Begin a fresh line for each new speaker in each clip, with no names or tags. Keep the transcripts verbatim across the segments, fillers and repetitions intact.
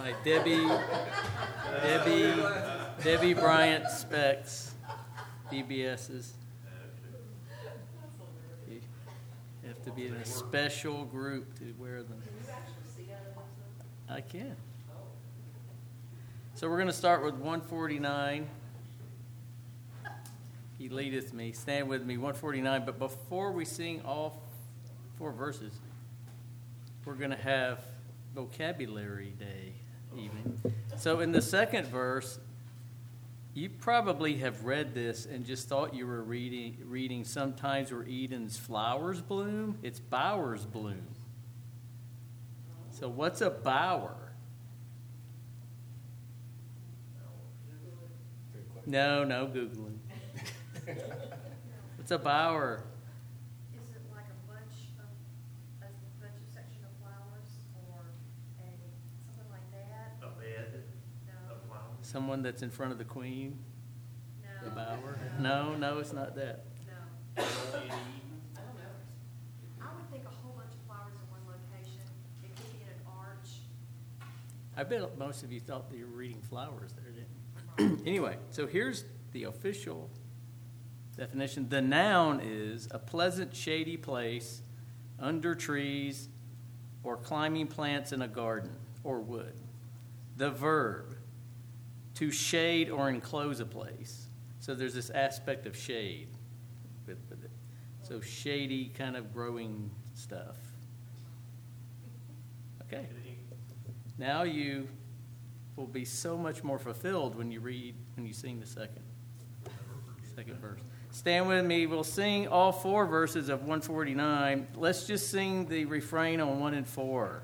my Debbie, Debbie, Debbie Bryant specs, D B S's. You have to be in a special group to wear them. I can. So we're going to start with one forty-nine. He leadeth me. Stand with me, one forty-nine. But before we sing all four verses, we're going to have vocabulary day even. So in the second verse, you probably have read this and just thought you were reading, reading sometimes where Eden's flowers bloom. It's bowers bloom. So what's a bower? No, no Googling. What's a bower?
Is it like a bunch of, a bunch of section of flowers or a, something like that?
A bed
No.
of flowers?
Someone that's in front of the queen?
No.
The bower? No, no, it's not that.
No. I don't know. I would think a whole bunch of flowers in one location. It could be in an arch.
I bet most of you thought that you were reading flowers there, didn't you? Anyway, so here's the official definition. The noun is a pleasant, shady place under trees or climbing plants in a garden or wood. The verb, to shade or enclose a place. So there's this aspect of shade with, with it. So shady kind of growing stuff. Okay. Now you will be so much more fulfilled when you read, when you sing the second, second verse. Stand with me. We'll sing all four verses of one forty-nine. Let's just sing the refrain on one and four.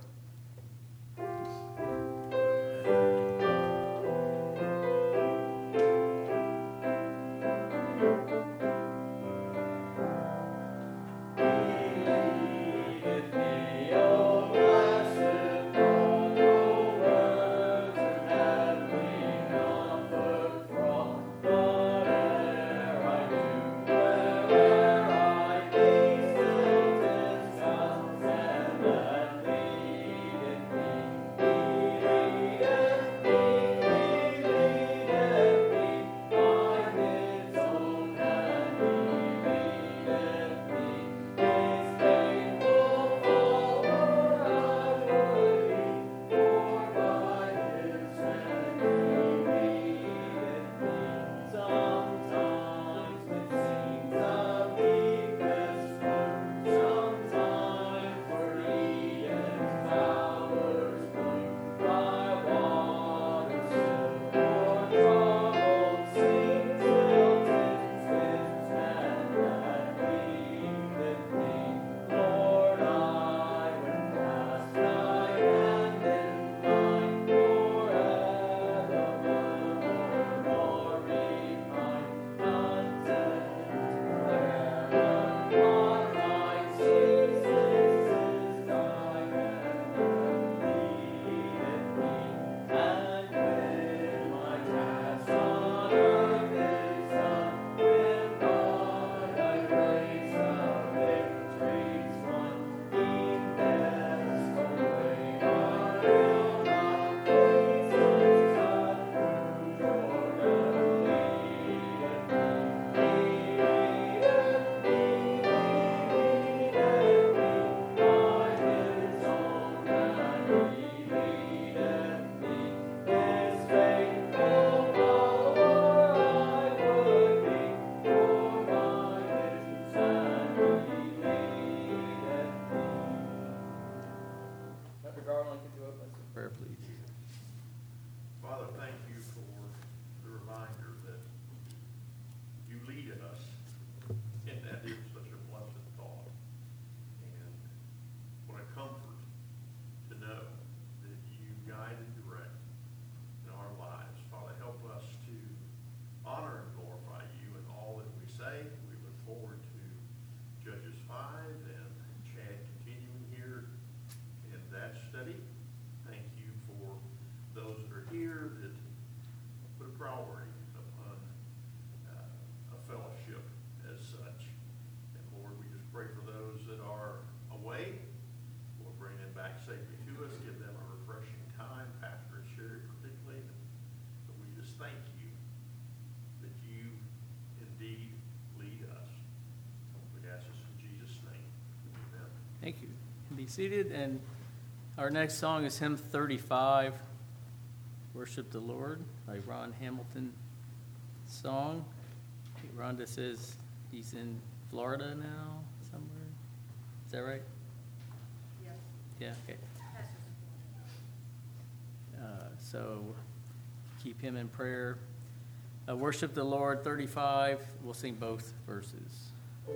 Thank you. Be seated, and our next song is hymn thirty-five, Worship the Lord, by Ron Hamilton song. Rhonda says he's in Florida now, somewhere. Is that right?
Yes.
Yeah, okay. Uh, so keep him in prayer. Uh, Worship the Lord, thirty-five. We'll sing both verses.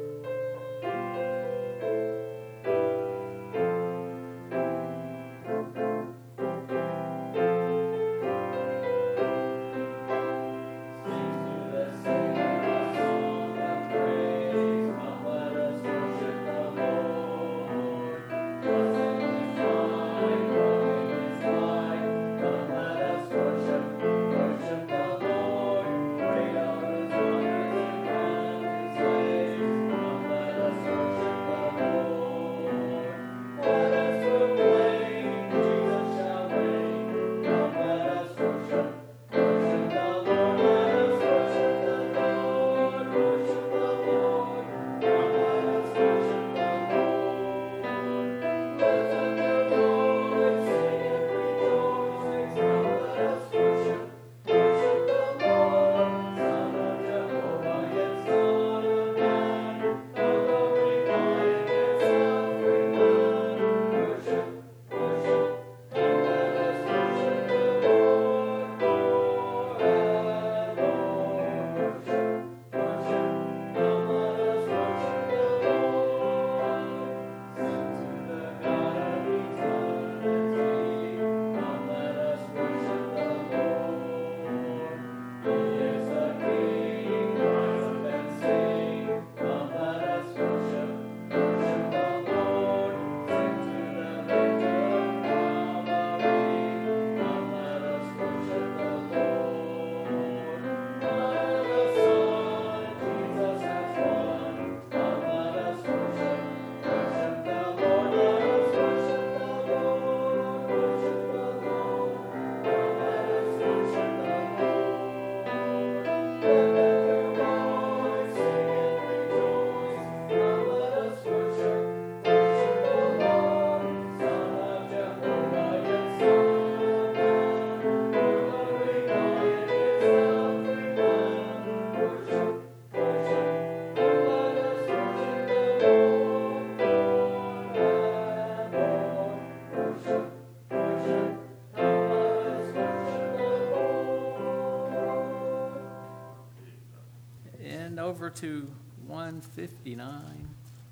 Over to one fifty-nine.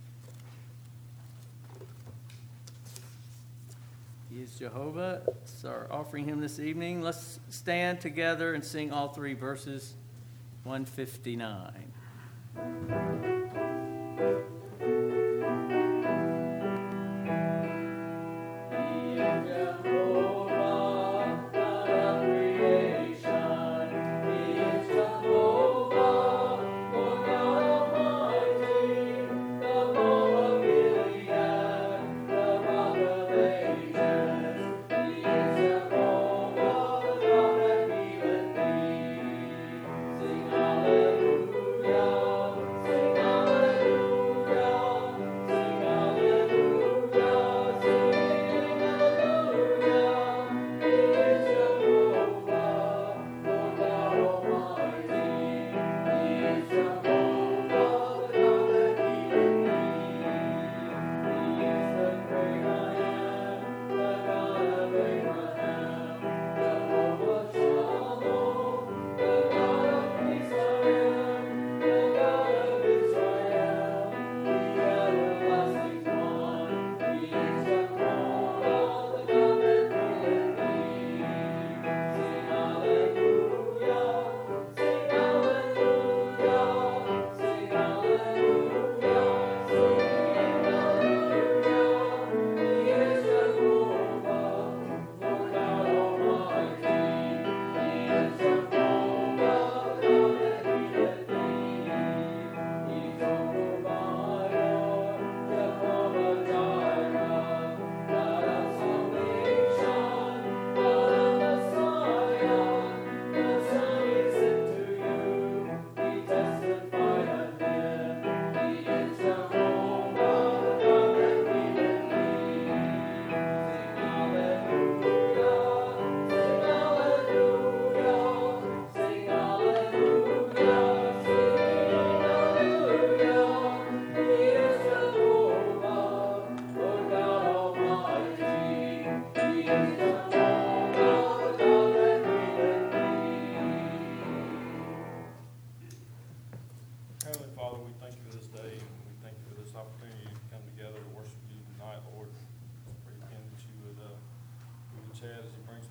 He is Jehovah. It's our offering hymn this evening. Let's stand together and sing all three verses. one fifty-nine.
Hallelujah.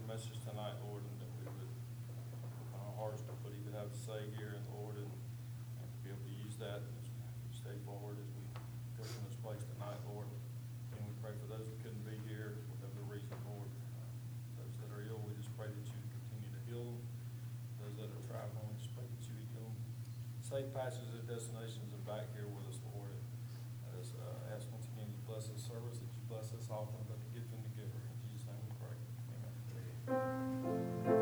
message tonight, Lord, and that we would open our hearts to what he would have to say here, and Lord, and, and to be able to use that as we stay forward as we go from this place tonight, Lord. And we pray for those that couldn't be here, for whatever reason, Lord. Uh, those that are ill, we just pray that you would continue to heal them. Those that are traveling, we just pray that you would give them safe passages and destinations and back here with us, Lord. And I just uh, ask once again, you bless this service, that you bless us all from the gift and the giver. In Jesus' name we pray. Amen.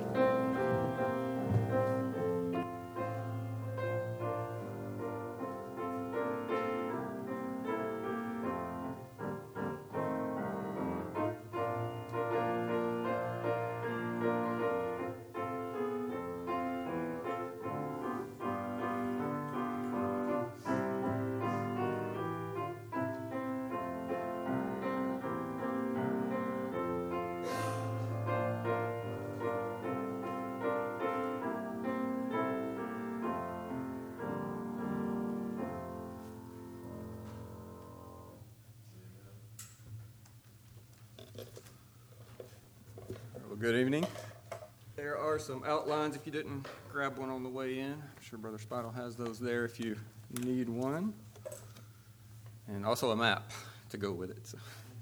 Well, good evening. There are some outlines if you didn't grab one on the way in. I'm sure Brother Spidle has those there if you need one. And also a map to go with it. So.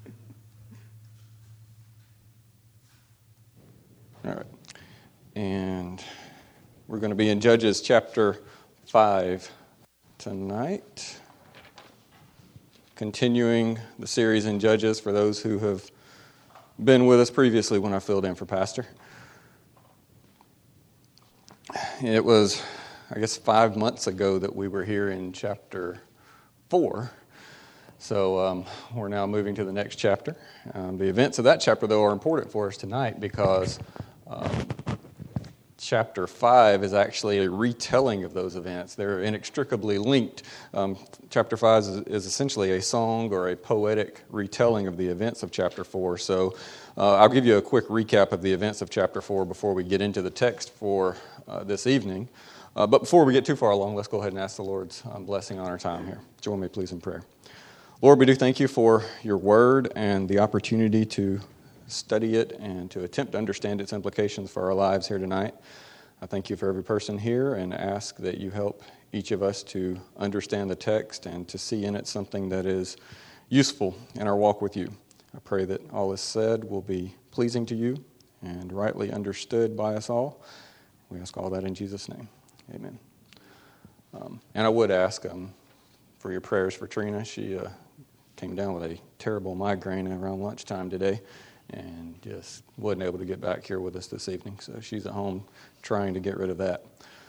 All right. And we're going to be in Judges chapter five tonight. Continuing the series in Judges for those who have been with us previously when I filled in for Pastor. It was, I guess, five months ago that we were here in chapter four. So um, we're now moving to the next chapter. Um, the events of that chapter, though, are important for us tonight because um, chapter five is actually a retelling of those events. They're inextricably linked. Um, chapter five is, is essentially a song or a poetic retelling of the events of chapter four. So uh, I'll give you a quick recap of the events of chapter four before we get into the text for uh, this evening. Uh, but before we get too far along, let's go ahead and ask the Lord's um, blessing on our time here. Join me, please, in prayer. Lord, we do thank you for your word and the opportunity to study it and to attempt to understand its implications for our lives here tonight. I thank you for every person here and ask that you help each of us to understand the text and to see in it something that is useful in our walk with you. I pray that all is said will be pleasing to you and rightly understood by us all. We ask all that in Jesus' name. Amen. Um, and I would ask um, for your prayers for Trina. She uh, came down with a terrible migraine around lunchtime today and just wasn't able to get back here with us this evening. So she's at home trying to get rid of that.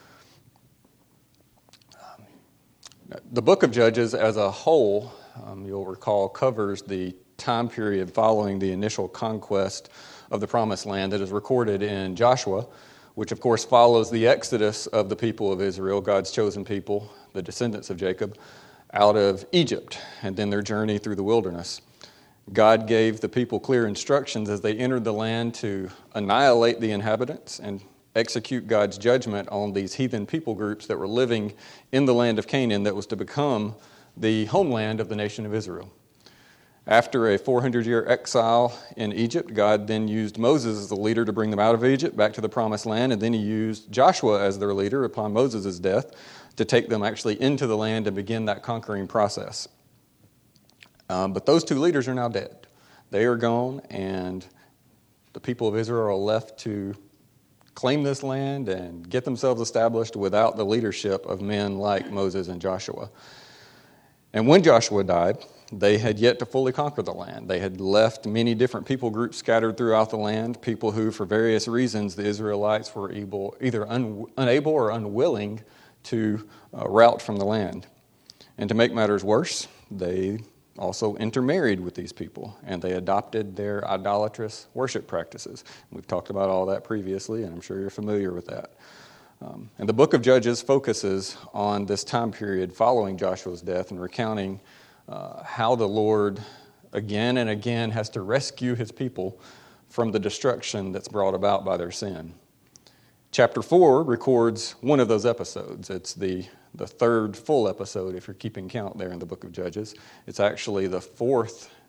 Um, the book of Judges as a whole, um, you'll recall, covers the time period following the initial conquest of the Promised Land that is recorded in Joshua, which of course follows the exodus of the people of Israel, God's chosen people, the descendants of Jacob, out of Egypt, and then their journey through the wilderness. God gave the people clear instructions as they entered the land to annihilate the inhabitants and execute God's judgment on these heathen people groups that were living in the land of Canaan that was to become the homeland of the nation of Israel. After a four hundred year exile in Egypt, God then used Moses as the leader to bring them out of Egypt back to the Promised Land, and then he used Joshua as their leader upon Moses' death to take them actually into the land and begin that conquering process. Um, but those two leaders are now dead. They are gone, and the people of Israel are left to claim this land and get themselves established without the leadership of men like Moses and Joshua. And when Joshua died, they had yet to fully conquer the land. They had left many different people groups scattered throughout the land, people who, for various reasons, the Israelites were able, either un, unable or unwilling to uh, rout from the land. And to make matters worse, they also intermarried with these people, and they adopted their idolatrous worship practices. We've talked about all that previously, and I'm sure you're familiar with that. Um, and the book of Judges focuses on this time period following Joshua's death and recounting uh, how the Lord again and again has to rescue his people from the destruction that's brought about by their sin. Chapter four records one of those episodes. It's the, the third full episode, if you're keeping count there in the book of Judges. It's actually the fourth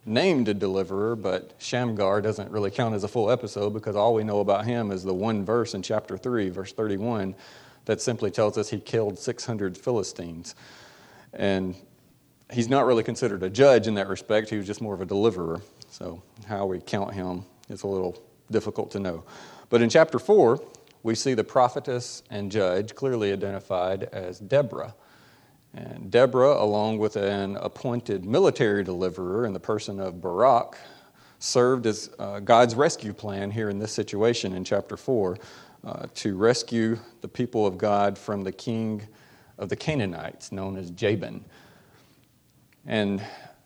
named a deliverer, but Shamgar doesn't really count as a full episode because all we know about him is the one verse in chapter three, verse thirty-one, that simply tells us he killed six hundred Philistines. And he's not really considered a judge in that respect. He was just more of a deliverer. So how we count him is a little difficult to know. But in chapter four, we see the prophetess and judge clearly identified as Deborah. And Deborah, along with an appointed military deliverer in the person of Barak, served as uh, God's rescue plan here in this situation in chapter four uh, to rescue the people of God from the king of the Canaanites, known as Jabin. And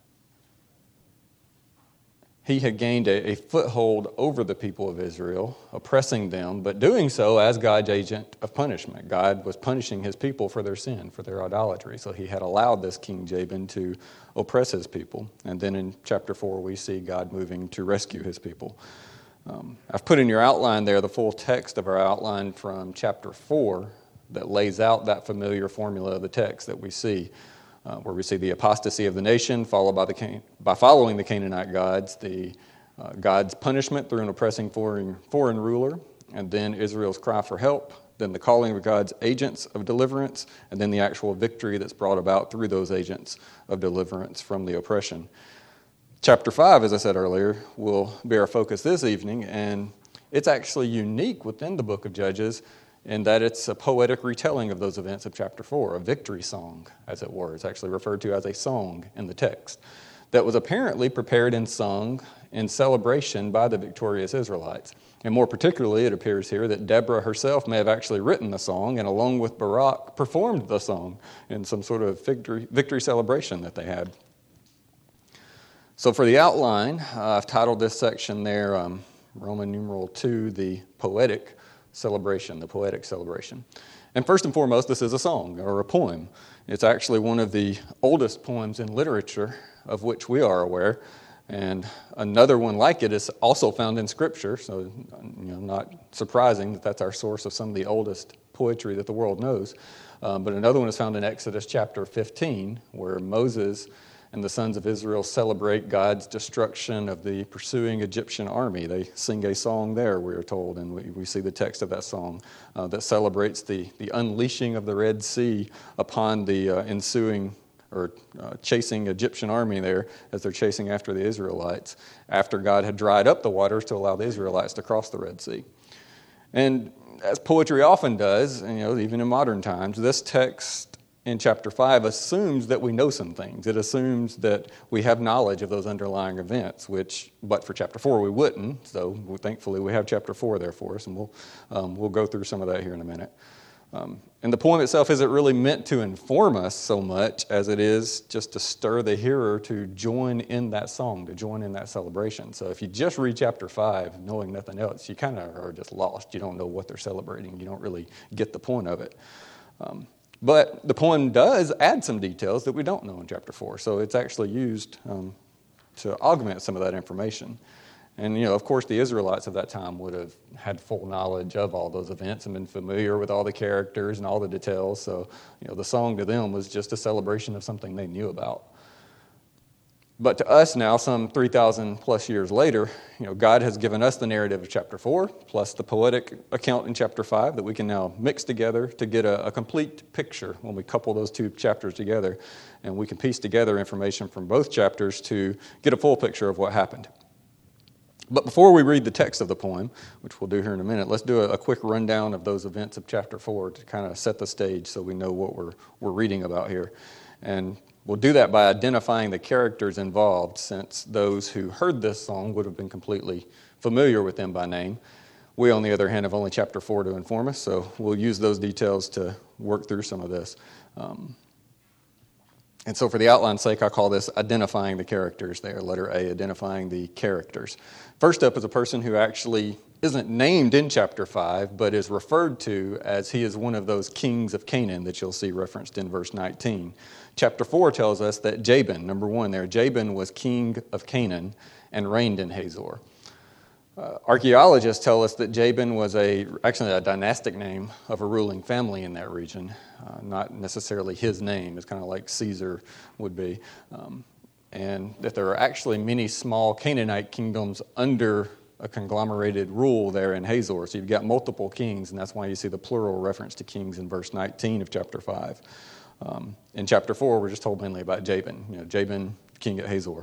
he had gained a, a foothold over the people of Israel, oppressing them, but doing so as God's agent of punishment. God was punishing his people for their sin, for their idolatry. So he had allowed this King Jabin to oppress his people. And then in chapter four, we see God moving to rescue his people. Um, I've put in your outline there the full text of our outline from chapter four that lays out that familiar formula of the text that we see. Uh, where we see the apostasy of the nation, followed by the Can- by following the Canaanite gods, the uh, God's punishment through an oppressing foreign foreign ruler, and then Israel's cry for help, then the calling of God's agents of deliverance, and then the actual victory that's brought about through those agents of deliverance from the oppression. Chapter five, as I said earlier, will be our focus this evening, and it's actually unique within the book of Judges in that it's a poetic retelling of those events of chapter four, a victory song, as it were. It's actually referred to as a song in the text that was apparently prepared and sung in celebration by the victorious Israelites. And more particularly, it appears here that Deborah herself may have actually written the song and along with Barak performed the song in some sort of victory, victory celebration that they had. So for the outline, uh, I've titled this section there, um, Roman numeral two, the poetic celebration, the poetic celebration. And first and foremost, this is a song or a poem. It's actually one of the oldest poems in literature of which we are aware. And another one like it is also found in Scripture, so you know, not surprising that that's our source of some of the oldest poetry that the world knows. Um, but another one is found in Exodus chapter fifteen, where Moses and the sons of Israel celebrate God's destruction of the pursuing Egyptian army. They sing a song there, we are told, and we, we see the text of that song uh, that celebrates the, the unleashing of the Red Sea upon the uh, ensuing or uh, chasing Egyptian army there as they're chasing after the Israelites after God had dried up the waters to allow the Israelites to cross the Red Sea. And as poetry often does, you know, even in modern times, this text in chapter five assumes that we know some things. It assumes that we have knowledge of those underlying events, which, but for chapter four, we wouldn't. So thankfully, we have chapter four there for us, and we'll um, we'll go through some of that here in a minute. Um, and the poem itself isn't really meant to inform us so much as it is just to stir the hearer to join in that song, to join in that celebration. So if you just read chapter five, knowing nothing else, you kind of are just lost. You don't know what they're celebrating. You don't really get the point of it. Um, But the poem does add some details that we don't know in chapter four. So it's actually used um, to augment some of that information. And, you know, of course, the Israelites of that time would have had full knowledge of all those events and been familiar with all the characters and all the details. So, you know, the song to them was just a celebration of something they knew about. But to us now, some three thousand plus years later, you know, God has given us the narrative of chapter four, plus the poetic account in chapter five that we can now mix together to get a, a complete picture when we couple those two chapters together. And we can piece together information from both chapters to get a full picture of what happened. But before we read the text of the poem, which we'll do here in a minute, let's do a, a quick rundown of those events of chapter four to kind of set the stage so we know what we're we're reading about here. And we'll do that by identifying the characters involved, since those who heard this song would have been completely familiar with them by name. We, on the other hand, have only chapter four to inform us, so we'll use those details to work through some of this. Um, and so for the outline's sake, I call this identifying the characters there, letter A, identifying the characters. First up is a person who actually isn't named in chapter five, but is referred to as he is one of those kings of Canaan that you'll see referenced in verse nineteen. Chapter four tells us that Jabin, number one there, Jabin was king of Canaan and reigned in Hazor. Uh, archaeologists tell us that Jabin was a actually a dynastic name of a ruling family in that region, uh, not necessarily his name. It's kind of like Caesar would be. Um, and that there are actually many small Canaanite kingdoms under a conglomerated rule there in Hazor. So you've got multiple kings, and that's why you see the plural reference to kings in verse nineteen of chapter five. Um, in chapter four, we're just told mainly about Jabin, you know, Jabin, king at Hazor.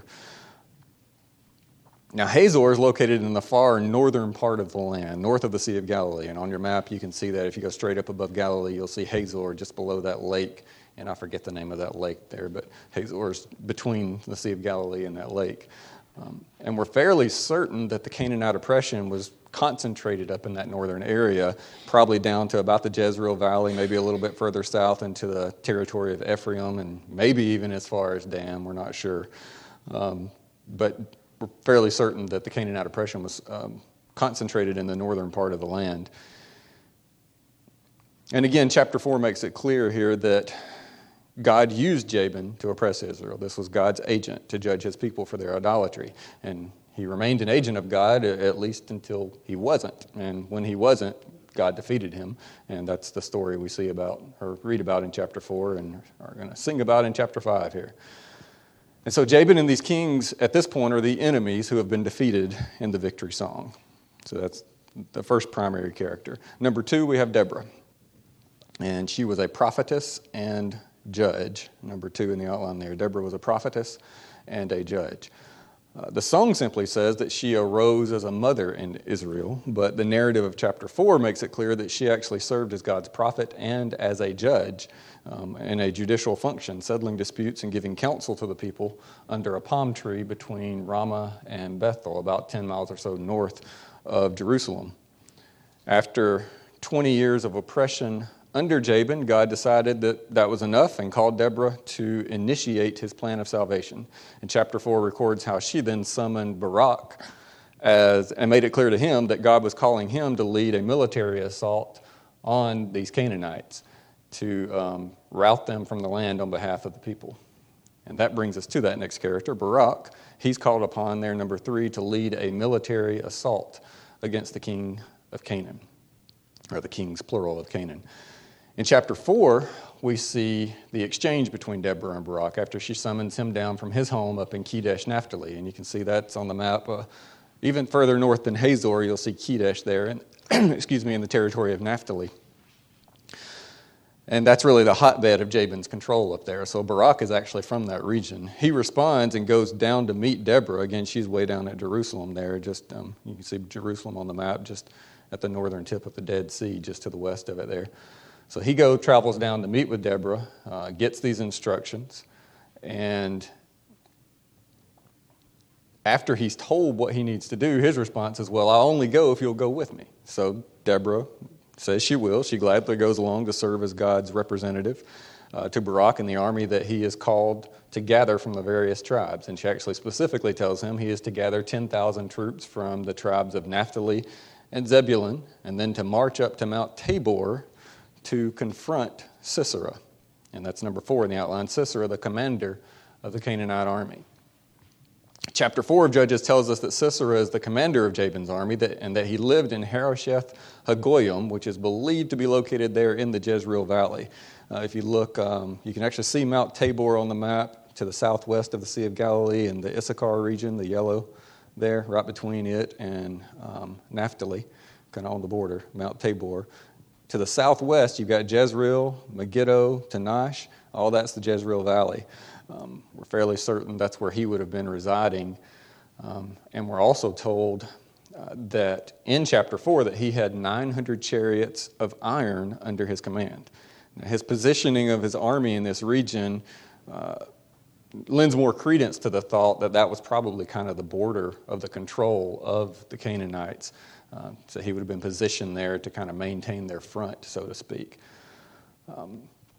Now, Hazor is located in the far northern part of the land, north of the Sea of Galilee. And on your map, you can see that if you go straight up above Galilee, you'll see Hazor just below that lake. And I forget the name of that lake there, but Hazor is between the Sea of Galilee and that lake. Um, and we're fairly certain that the Canaanite oppression was concentrated up in that northern area, probably down to about the Jezreel Valley, maybe a little bit further south into the territory of Ephraim, and maybe even as far as Dan, we're not sure. Um, but we're fairly certain that the Canaanite oppression was um, concentrated in the northern part of the land. And again, chapter four makes it clear here that God used Jabin to oppress Israel. This was God's agent to judge his people for their idolatry. And he remained an agent of God at least until he wasn't. And when he wasn't, God defeated him. And that's the story we see about, or read about in chapter four, and are going to sing about in chapter five here. And so Jabin and these kings at this point are the enemies who have been defeated in the victory song. So that's the first primary character. Number two, we have Deborah. And she was a prophetess and judge. Number two in the outline there. Deborah was a prophetess and a judge. Uh, the song simply says that she arose as a mother in Israel, but the narrative of chapter four makes it clear that she actually served as God's prophet and as a judge um, in a judicial function, settling disputes and giving counsel to the people under a palm tree between Ramah and Bethel, about ten miles or so north of Jerusalem. After twenty years of oppression under Jabin, God decided that that was enough and called Deborah to initiate his plan of salvation. And chapter four records how she then summoned Barak as, and made it clear to him that God was calling him to lead a military assault on these Canaanites to um, rout them from the land on behalf of the people. And that brings us to that next character, Barak. He's called upon there, number three, to lead a military assault against the king of Canaan, or the kings, plural, of Canaan. In chapter four, we see the exchange between Deborah and Barak after she summons him down from his home up in Kedesh, Naphtali. And you can see that's on the map. Uh, even further north than Hazor, you'll see Kedesh there, and excuse me, in the territory of Naphtali. And that's really the hotbed of Jabin's control up there. So Barak is actually from that region. He responds and goes down to meet Deborah. Again, she's way down at Jerusalem there. Just um, you can see Jerusalem on the map, just at the northern tip of the Dead Sea, just to the west of it there. So he go travels down to meet with Deborah, uh, gets these instructions, and after he's told what he needs to do, his response is, well, I'll only go if you'll go with me. So Deborah says she will. She gladly goes along to serve as God's representative uh, to Barak and the army that he is called to gather from the various tribes. And she actually specifically tells him he is to gather ten thousand troops from the tribes of Naphtali and Zebulun, and then to march up to Mount Tabor to confront Sisera. And that's number four in the outline, Sisera, the commander of the Canaanite army. Chapter four of Judges tells us that Sisera is the commander of Jabin's army that, and that he lived in Harosheth Hagoyim, which is believed to be located there in the Jezreel Valley. Uh, if you look, um, you can actually see Mount Tabor on the map to the southwest of the Sea of Galilee in the Issachar region, the yellow there, right between it and um, Naphtali, kind of on the border, Mount Tabor. To the southwest, you've got Jezreel, Megiddo, Tanash. All that's the Jezreel Valley. Um, we're fairly certain that's where he would have been residing. Um, and we're also told uh, that in chapter four that he had nine hundred chariots of iron under his command. Now, his positioning of his army in this region uh, lends more credence to the thought that that was probably kind of the border of the control of the Canaanites. Uh, so he would have been positioned there to kind of maintain their front, so to speak. Um,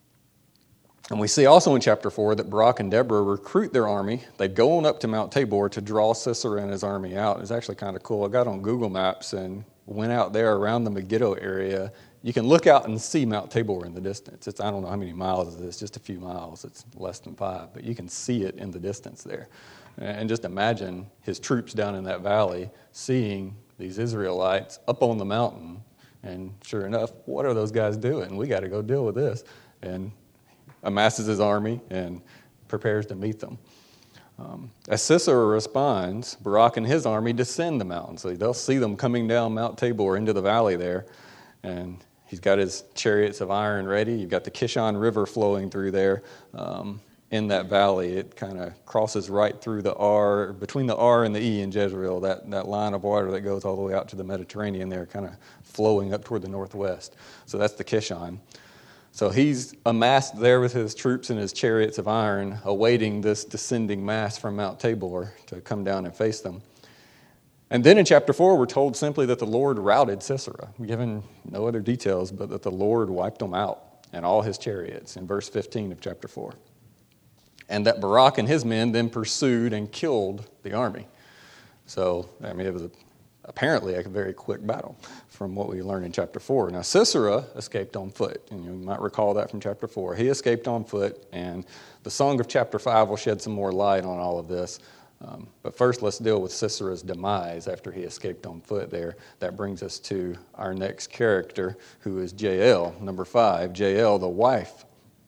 and we see also in chapter four that Barak and Deborah recruit their army. They go on up to Mount Tabor to draw Sisera and his army out. It's actually kind of cool. I got on Google Maps and went out there around the Megiddo area. You can look out and see Mount Tabor in the distance. It's, I don't know how many miles it is, just a few miles. It's less than five, but you can see it in the distance there. And just imagine his troops down in that valley seeing these Israelites up on the mountain, and sure enough, what are those guys doing? We got to go deal with this. And amasses his army and prepares to meet them. Um, as Sisera responds, Barak and his army descend the mountain. So they'll see them coming down Mount Tabor into the valley there. And he's got his chariots of iron ready. You've got the Kishon River flowing through there um, in that valley. It kind of crosses right through the R, between the R and the E in Jezreel, that, that line of water that goes all the way out to the Mediterranean there, kind of flowing up toward the northwest. So that's the Kishon. So he's amassed there with his troops and his chariots of iron, awaiting this descending mass from Mount Tabor to come down and face them. And then in chapter four, we're told simply that the Lord routed Sisera, given no other details, but that the Lord wiped him out and all his chariots in verse fifteen of chapter four. And that Barak and his men then pursued and killed the army. So, I mean, it was a apparently a very quick battle from what we learn in chapter four. Now, Sisera escaped on foot, and you might recall that from chapter four. He escaped on foot, and the song of chapter five will shed some more light on all of this. Um, but first, let's deal with Sisera's demise after he escaped on foot there. That brings us to our next character, who is Jael, number five. Jael, the wife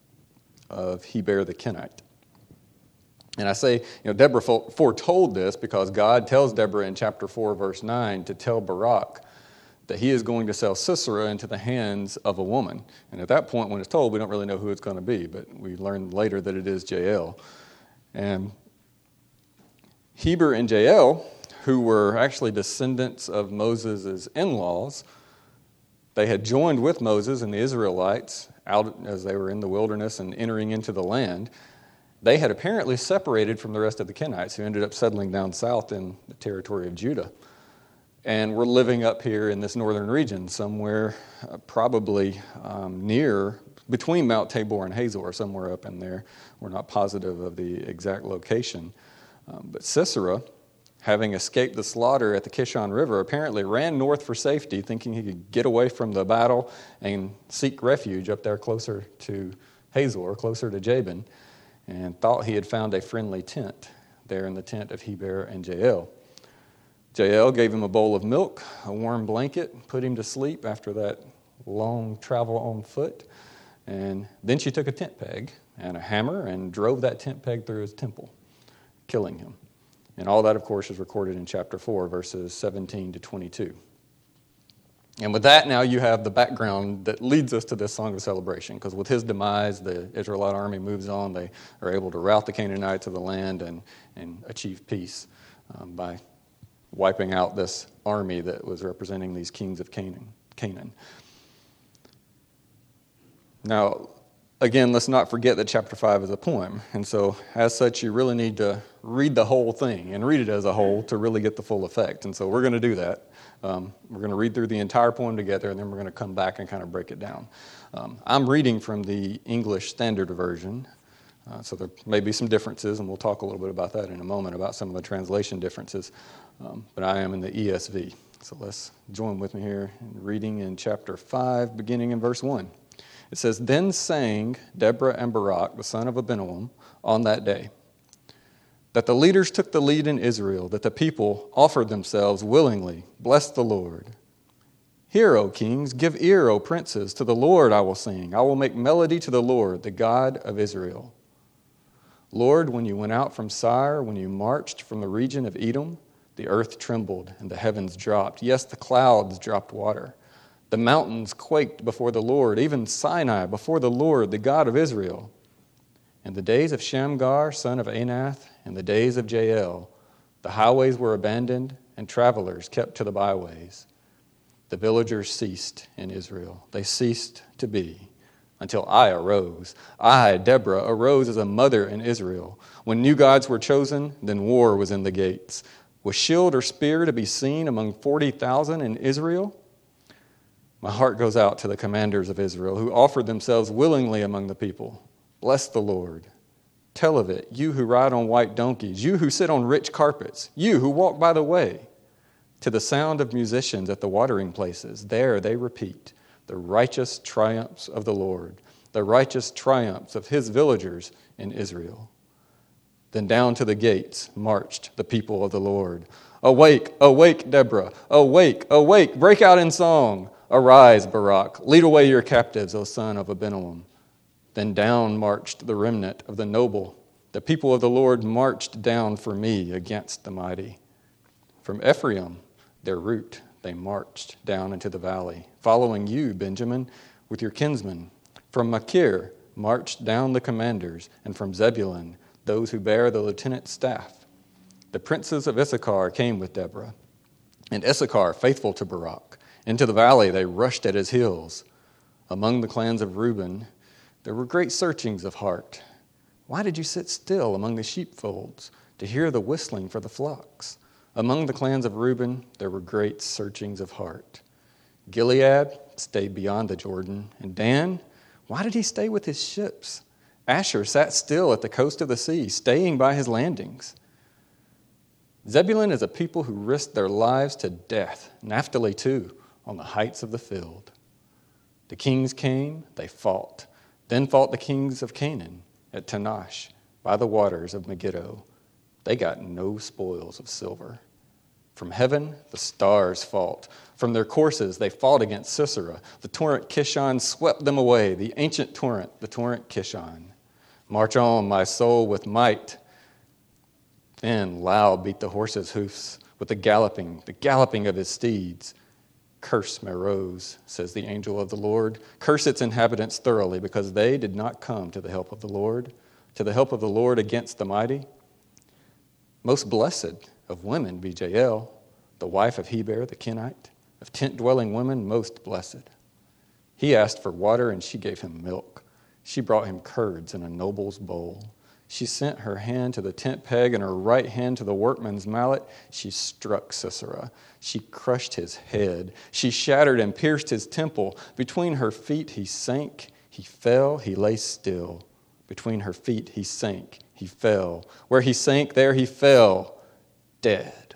of Heber the Kenite. And I say, you know, Deborah foretold this because God tells Deborah in chapter four, verse nine, to tell Barak that he is going to sell Sisera into the hands of a woman. And at that point, when it's told, we don't really know who it's going to be, but we learn later that it is Jael. And Heber and Jael, who were actually descendants of Moses' in-laws, they had joined with Moses and the Israelites out as they were in the wilderness and entering into the land. They had apparently separated from the rest of the Kenites, who ended up settling down south in the territory of Judah, and were living up here in this northern region, somewhere uh, probably um, near, between Mount Tabor and Hazor, somewhere up in there. We're not positive of the exact location. Um, but Sisera, having escaped the slaughter at the Kishon River, apparently ran north for safety, thinking he could get away from the battle and seek refuge up there closer to Hazor, closer to Jabin, and thought he had found a friendly tent there in the tent of Heber and Jael. Jael gave him a bowl of milk, a warm blanket, put him to sleep after that long travel on foot, and then she took a tent peg and a hammer and drove that tent peg through his temple, killing him. And all that, of course, is recorded in chapter four, verses seventeen to twenty-two. And with that, now you have the background that leads us to this song of celebration, because with his demise, the Israelite army moves on. They are able to rout the Canaanites of the land and, and achieve peace um, by wiping out this army that was representing these kings of Canaan. Canaan. Now, again, let's not forget that chapter five is a poem. And so, as such, you really need to read the whole thing and read it as a whole to really get the full effect. And so we're going to do that. Um, we're going to read through the entire poem together, and then we're going to come back and kind of break it down. Um, I'm reading from the English Standard Version, uh, so there may be some differences, and we'll talk a little bit about that in a moment, about some of the translation differences. Um, but I am in the E S V. So let's join with me here in reading in chapter five, beginning in verse one. It says, "Then sang Deborah and Barak, the son of Abinoam, on that day, that the leaders took the lead in Israel, that the people offered themselves willingly. Bless the Lord. Hear, O kings, give ear, O princes, to the Lord I will sing. I will make melody to the Lord, the God of Israel. Lord, when you went out from Sire, when you marched from the region of Edom, the earth trembled and the heavens dropped. Yes, the clouds dropped water. The mountains quaked before the Lord, even Sinai before the Lord, the God of Israel. In the days of Shamgar, son of Anath, in the days of Jael, the highways were abandoned and travelers kept to the byways. The villagers ceased in Israel. They ceased to be until I arose. I, Deborah, arose as a mother in Israel. When new gods were chosen, then war was in the gates. Was shield or spear to be seen among forty thousand in Israel? My heart goes out to the commanders of Israel, who offered themselves willingly among the people. Bless the Lord. Tell of it, you who ride on white donkeys, you who sit on rich carpets, you who walk by the way. To the sound of musicians at the watering places, there they repeat the righteous triumphs of the Lord, the righteous triumphs of his villagers in Israel. Then down to the gates marched the people of the Lord. Awake, awake, Deborah, awake, awake, break out in song. Arise, Barak, lead away your captives, O son of Abinoam. Then down marched the remnant of the noble The people of the Lord marched down for me against the mighty. From Ephraim, their root, they marched down into the valley, following you, Benjamin, with your kinsmen. From Machir marched down the commanders, and from Zebulun, those who bear the lieutenant's staff. The princes of Issachar came with Deborah, and Issachar, faithful to Barak. Into the valley they rushed at his heels. Among the clans of Reuben, there were great searchings of heart. Why did you sit still among the sheepfolds to hear the whistling for the flocks? Among the clans of Reuben, there were great searchings of heart. Gilead stayed beyond the Jordan, and Dan, why did he stay with his ships? Asher sat still at the coast of the sea, staying by his landings. Zebulun is a people who risked their lives to death. Naphtali, too, on the heights of the field. The kings came, they fought. Then fought the kings of Canaan at Tanash, by the waters of Megiddo. They got no spoils of silver. From heaven, the stars fought. From their courses, they fought against Sisera. The torrent Kishon swept them away, the ancient torrent, the torrent Kishon. March on, my soul, with might. Then loud beat the horses' hoofs with the galloping, the galloping of his steeds. Curse Meroz, says the angel of the Lord. Curse its inhabitants thoroughly, because they did not come to the help of the Lord, to the help of the Lord against the mighty. Most blessed of women be Jael, the wife of Heber the Kenite, of tent-dwelling women most blessed. He asked for water, and she gave him milk. She brought him curds in a noble's bowl. She sent her hand to the tent peg and her right hand to the workman's mallet. She struck Sisera. She crushed his head. She shattered and pierced his temple. Between her feet he sank. He fell. He lay still. Between her feet he sank. He fell. Where he sank, there he fell, dead.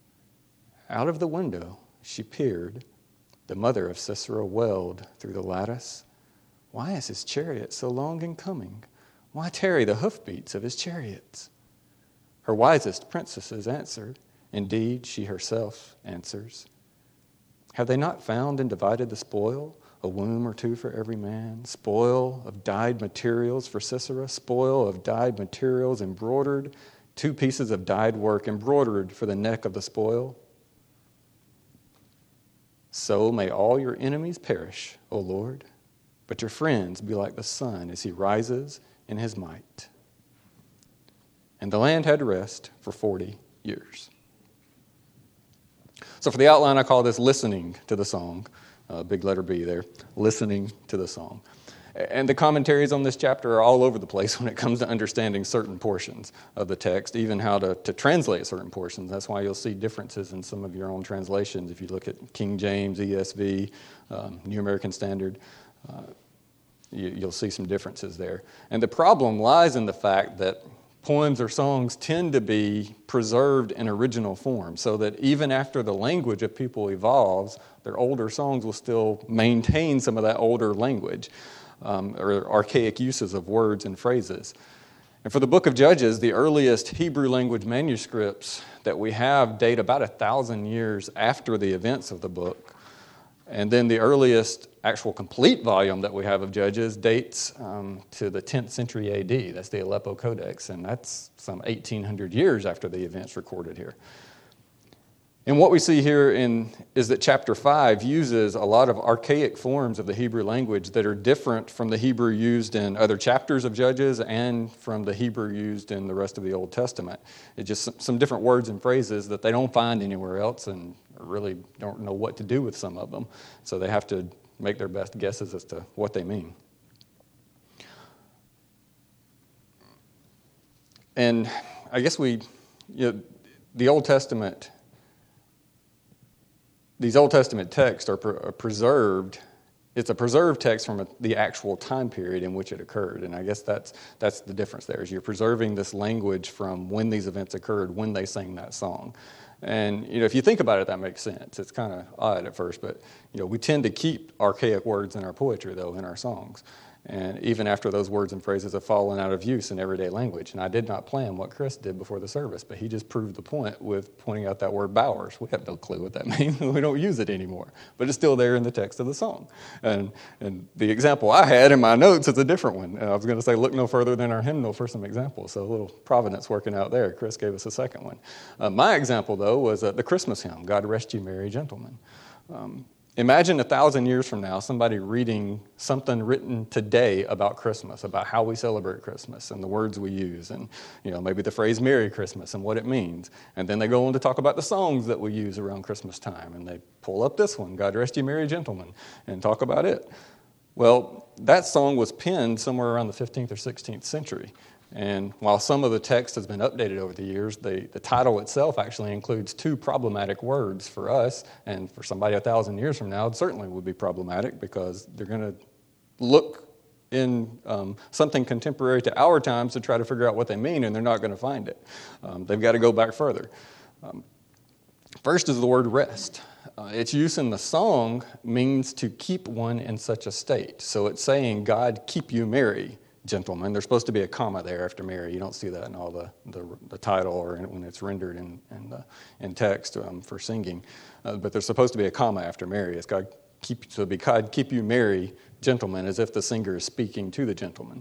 Out of the window she peered. The mother of Sisera wailed through the lattice. Why is his chariot so long in coming? Why tarry the hoofbeats of his chariots? Her wisest princesses answered. Indeed, she herself answers. Have they not found and divided the spoil? A womb or two for every man. Spoil of dyed materials for Sisera. Spoil of dyed materials embroidered. Two pieces of dyed work embroidered for the neck of the spoil. So may all your enemies perish, O Lord, but your friends be like the sun as he rises in his might. And the land had rest for forty years. So for the outline, I call this listening to the song, uh, big letter B there, listening to the song. And the commentaries on this chapter are all over the place when it comes to understanding certain portions of the text, even how to, to translate certain portions. That's why you'll see differences in some of your own translations. If you look at King James, E S V, um, New American Standard, uh, you, you'll see some differences there. And the problem lies in the fact that poems or songs tend to be preserved in original form, so that even after the language of people evolves, their older songs will still maintain some of that older language. Um, or archaic uses of words and phrases. And for the book of Judges, the earliest Hebrew language manuscripts that we have date about a thousand years after the events of the book. And then the earliest actual complete volume that we have of Judges dates um, to the tenth century A D. That's the Aleppo Codex, and that's some eighteen hundred years after the events recorded here. And what we see here in, is that chapter five uses a lot of archaic forms of the Hebrew language that are different from the Hebrew used in other chapters of Judges and from the Hebrew used in the rest of the Old Testament. It's just some, some different words and phrases that they don't find anywhere else and really don't know what to do with some of them. So they have to make their best guesses as to what they mean. And I guess we, you know, the Old Testament... These Old Testament texts are, pre- are preserved. It's a preserved text from a, the actual time period in which it occurred, and I guess that's that's the difference there. Is you're preserving this language from when these events occurred, when they sang that song, and you know if you think about it, that makes sense. It's kind of odd at first, but you know we tend to keep archaic words in our poetry, though, in our songs, and even after those words and phrases have fallen out of use in everyday language. And I did not plan what Chris did before the service, but he just proved the point with pointing out that word bowers. We have no clue what that means. We don't use it anymore, but it's still there in the text of the song. And, and the example I had in my notes is a different one. And I was going to say, look no further than our hymnal for some examples. So a little providence working out there. Chris gave us a second one. Uh, my example, though, was uh, the Christmas hymn, God Rest You Merry Gentlemen. Um, Imagine a thousand years from now, somebody reading something written today about Christmas, about how we celebrate Christmas and the words we use, and you know maybe the phrase Merry Christmas and what it means. And then they go on to talk about the songs that we use around Christmas time, and they pull up this one, God Rest You Merry Gentlemen, and talk about it. Well, that song was penned somewhere around the fifteenth or sixteenth century. And while some of the text has been updated over the years, the, the title itself actually includes two problematic words for us, and for somebody a thousand years from now, it certainly would be problematic because they're going to look in um, something contemporary to our times to try to figure out what they mean, and they're not going to find it. Um, they've got to go back further. Um, first is the word rest. Uh, its use in the song means to keep one in such a state. So it's saying, God, keep you merry, gentlemen. There's supposed to be a comma there after Mary. You don't see that in all the, the, the title or in, when it's rendered in, in, the, in text um, for singing. Uh, but there's supposed to be a comma after Mary. It's God keep, so it'd be God keep you merry, gentlemen, as if the singer is speaking to the gentleman.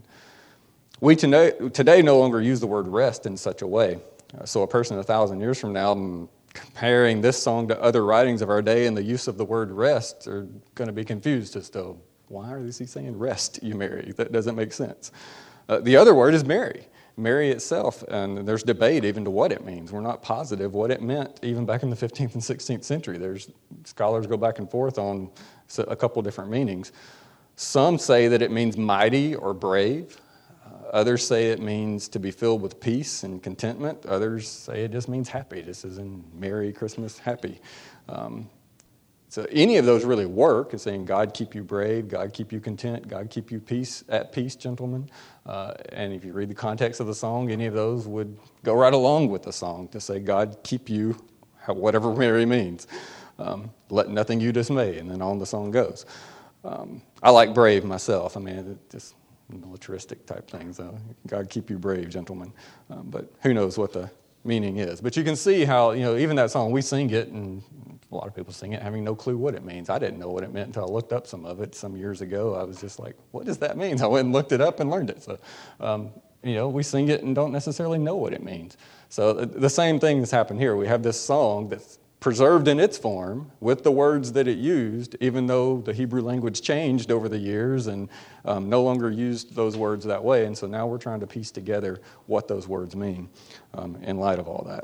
We today, today no longer use the word rest in such a way. Uh, so a person a thousand years from now mm, comparing this song to other writings of our day and the use of the word rest are going to be confused as to why is he saying rest you merry? That doesn't make sense. Uh, the other word is merry. Merry itself, and there's debate even to what it means. We're not positive what it meant even back in the fifteenth and sixteenth century. There's scholars go back and forth on a couple different meanings. Some say that it means mighty or brave. Uh, others say it means to be filled with peace and contentment. Others say it just means happy. This is in Merry Christmas, happy. Um, So any of those really work, is saying, God keep you brave, God keep you content, God keep you peace at peace, gentlemen. Uh, and if you read the context of the song, any of those would go right along with the song to say, God keep you, whatever merry means. Um, let nothing you dismay, and then on the song goes. Um, I like brave myself. I mean, it just militaristic type things. Uh, God keep you brave, gentlemen. Um, but who knows what the meaning is. But you can see how, you know, even that song, we sing it, and a lot of people sing it having no clue what it means. I didn't know what it meant until I looked up some of it some years ago. I was just like, what does that mean? I went and looked it up and learned it. So, um, you know, we sing it and don't necessarily know what it means. So the same thing has happened here. We have this song that's preserved in its form with the words that it used, even though the Hebrew language changed over the years and um, no longer used those words that way. And so now we're trying to piece together what those words mean um, in light of all that.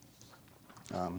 Um,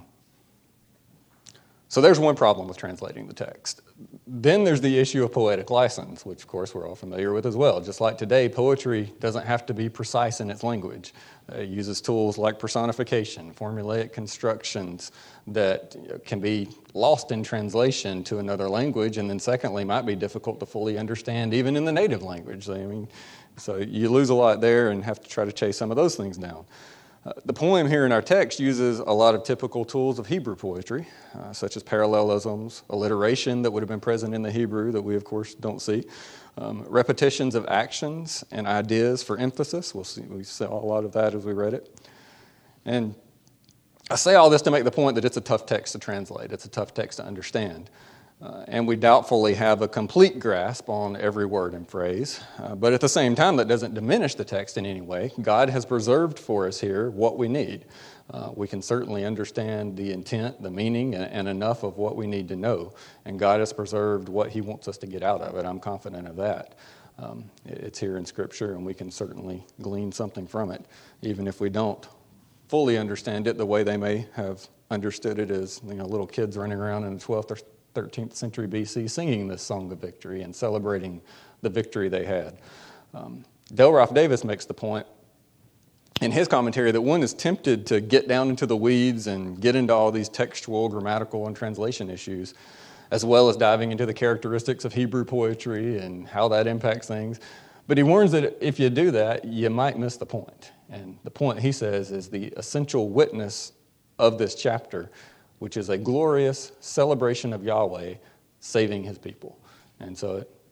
so there's one problem with translating the text. Then there's the issue of poetic license, which of course we're all familiar with as well. Just like today, poetry doesn't have to be precise in its language. It uses tools like personification, formulaic constructions that can be lost in translation to another language, and then secondly, might be difficult to fully understand even in the native language. I mean, so you lose a lot there and have to try to chase some of those things down. Uh, the poem here in our text uses a lot of typical tools of Hebrew poetry, uh, such as parallelisms, alliteration that would have been present in the Hebrew that we, of course, don't see, um, repetitions of actions and ideas for emphasis. We'll see, we saw a lot of that as we read it. And I say all this to make the point that it's a tough text to translate. It's a tough text to understand. Uh, and we doubtfully have a complete grasp on every word and phrase. Uh, but at the same time, that doesn't diminish the text in any way. God has preserved for us here what we need. Uh, we can certainly understand the intent, the meaning, and, and enough of what we need to know. And God has preserved what He wants us to get out of it. I'm confident of that. Um, it's here in Scripture, and we can certainly glean something from it, even if we don't fully understand it the way they may have understood it as, you know, little kids running around in the twelfth or thirteenth century B C singing this song of victory and celebrating the victory they had. Um, Dale Ralph Davis makes the point in his commentary that one is tempted to get down into the weeds and get into all these textual, grammatical, and translation issues, as well as diving into the characteristics of Hebrew poetry and how that impacts things. But he warns that if you do that, you might miss the point. And the point, he says, is the essential witness of this chapter, which is a glorious celebration of Yahweh saving His people. And so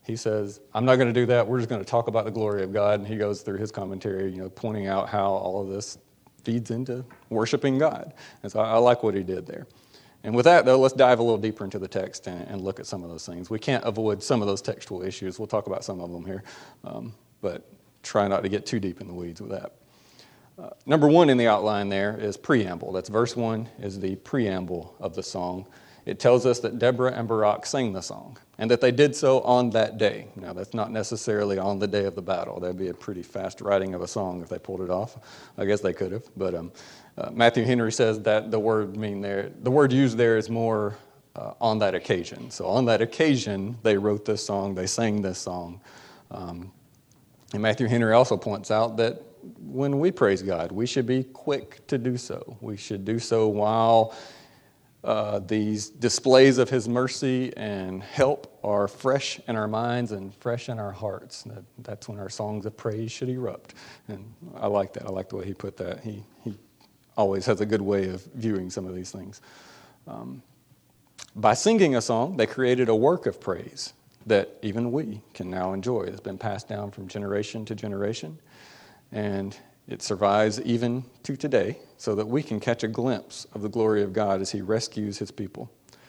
he says, I'm not going to do that. We're just going to talk about the glory of God. And he goes through his commentary, you know, pointing out how all of this feeds into worshiping God. And so I, I like what he did there. And with that, though, let's dive a little deeper into the text and, and look at some of those things. We can't avoid some of those textual issues. We'll talk about some of them here, um, but try not to get too deep in the weeds with that. Uh, number one in the outline there is preamble. That's verse one is the preamble of the song. It tells us that Deborah and Barak sang the song and that they did so on that day. Now, that's not necessarily on the day of the battle. That'd be a pretty fast writing of a song if they pulled it off. I guess they could have. But um, uh, Matthew Henry says that the word mean there, the word used there is more uh, on that occasion. So on that occasion, they wrote this song. They sang this song. Um, and Matthew Henry also points out that when we praise God, we should be quick to do so. We should do so while Uh, these displays of his mercy and help are fresh in our minds and fresh in our hearts. That, that's when our songs of praise should erupt. And I like that. I like the way he put that. He, he always has a good way of viewing some of these things. Um, by singing a song, they created a work of praise that even we can now enjoy. It's been passed down from generation to generation. And it survives even to today so that we can catch a glimpse of the glory of God as he rescues his people.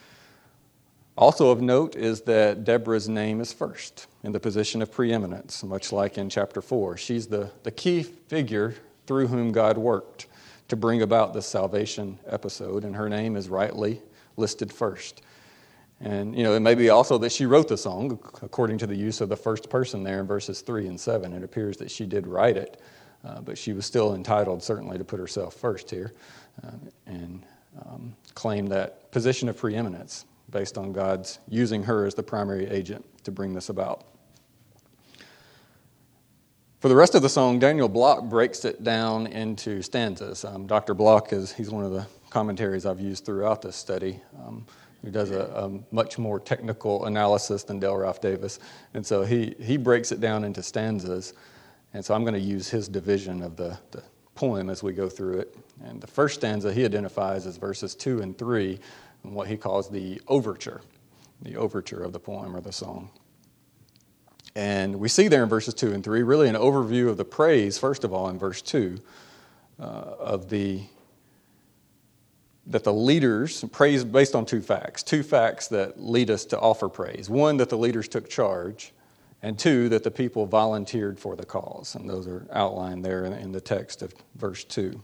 Also of note is that Deborah's name is first in the position of preeminence, much like in chapter four. She's the, the key figure through whom God worked to bring about this salvation episode, and her name is rightly listed first. And, you know, it may be also that she wrote the song, according to the use of the first person there in verses three and seven. It appears that she did write it. Uh, but she was still entitled, certainly, to put herself first here uh, and um, claim that position of preeminence based on God's using her as the primary agent to bring this about. For the rest of the song, Daniel Block breaks it down into stanzas. Um, Doctor Block, is he's one of the commentaries I've used throughout this study, um, who does a, a much more technical analysis than Del Ralph Davis. And so he, he breaks it down into stanzas. And so I'm going to use his division of the, the poem as we go through it. And the first stanza he identifies as verses two and three, and what he calls the overture, the overture of the poem or the song. And we see there in verses two and three really an overview of the praise, first of all, in verse two, uh, of the that the leaders, praise based on two facts, two facts that lead us to offer praise. One, that the leaders took charge, and two, that the people volunteered for the cause. And those are outlined there in the text of verse two.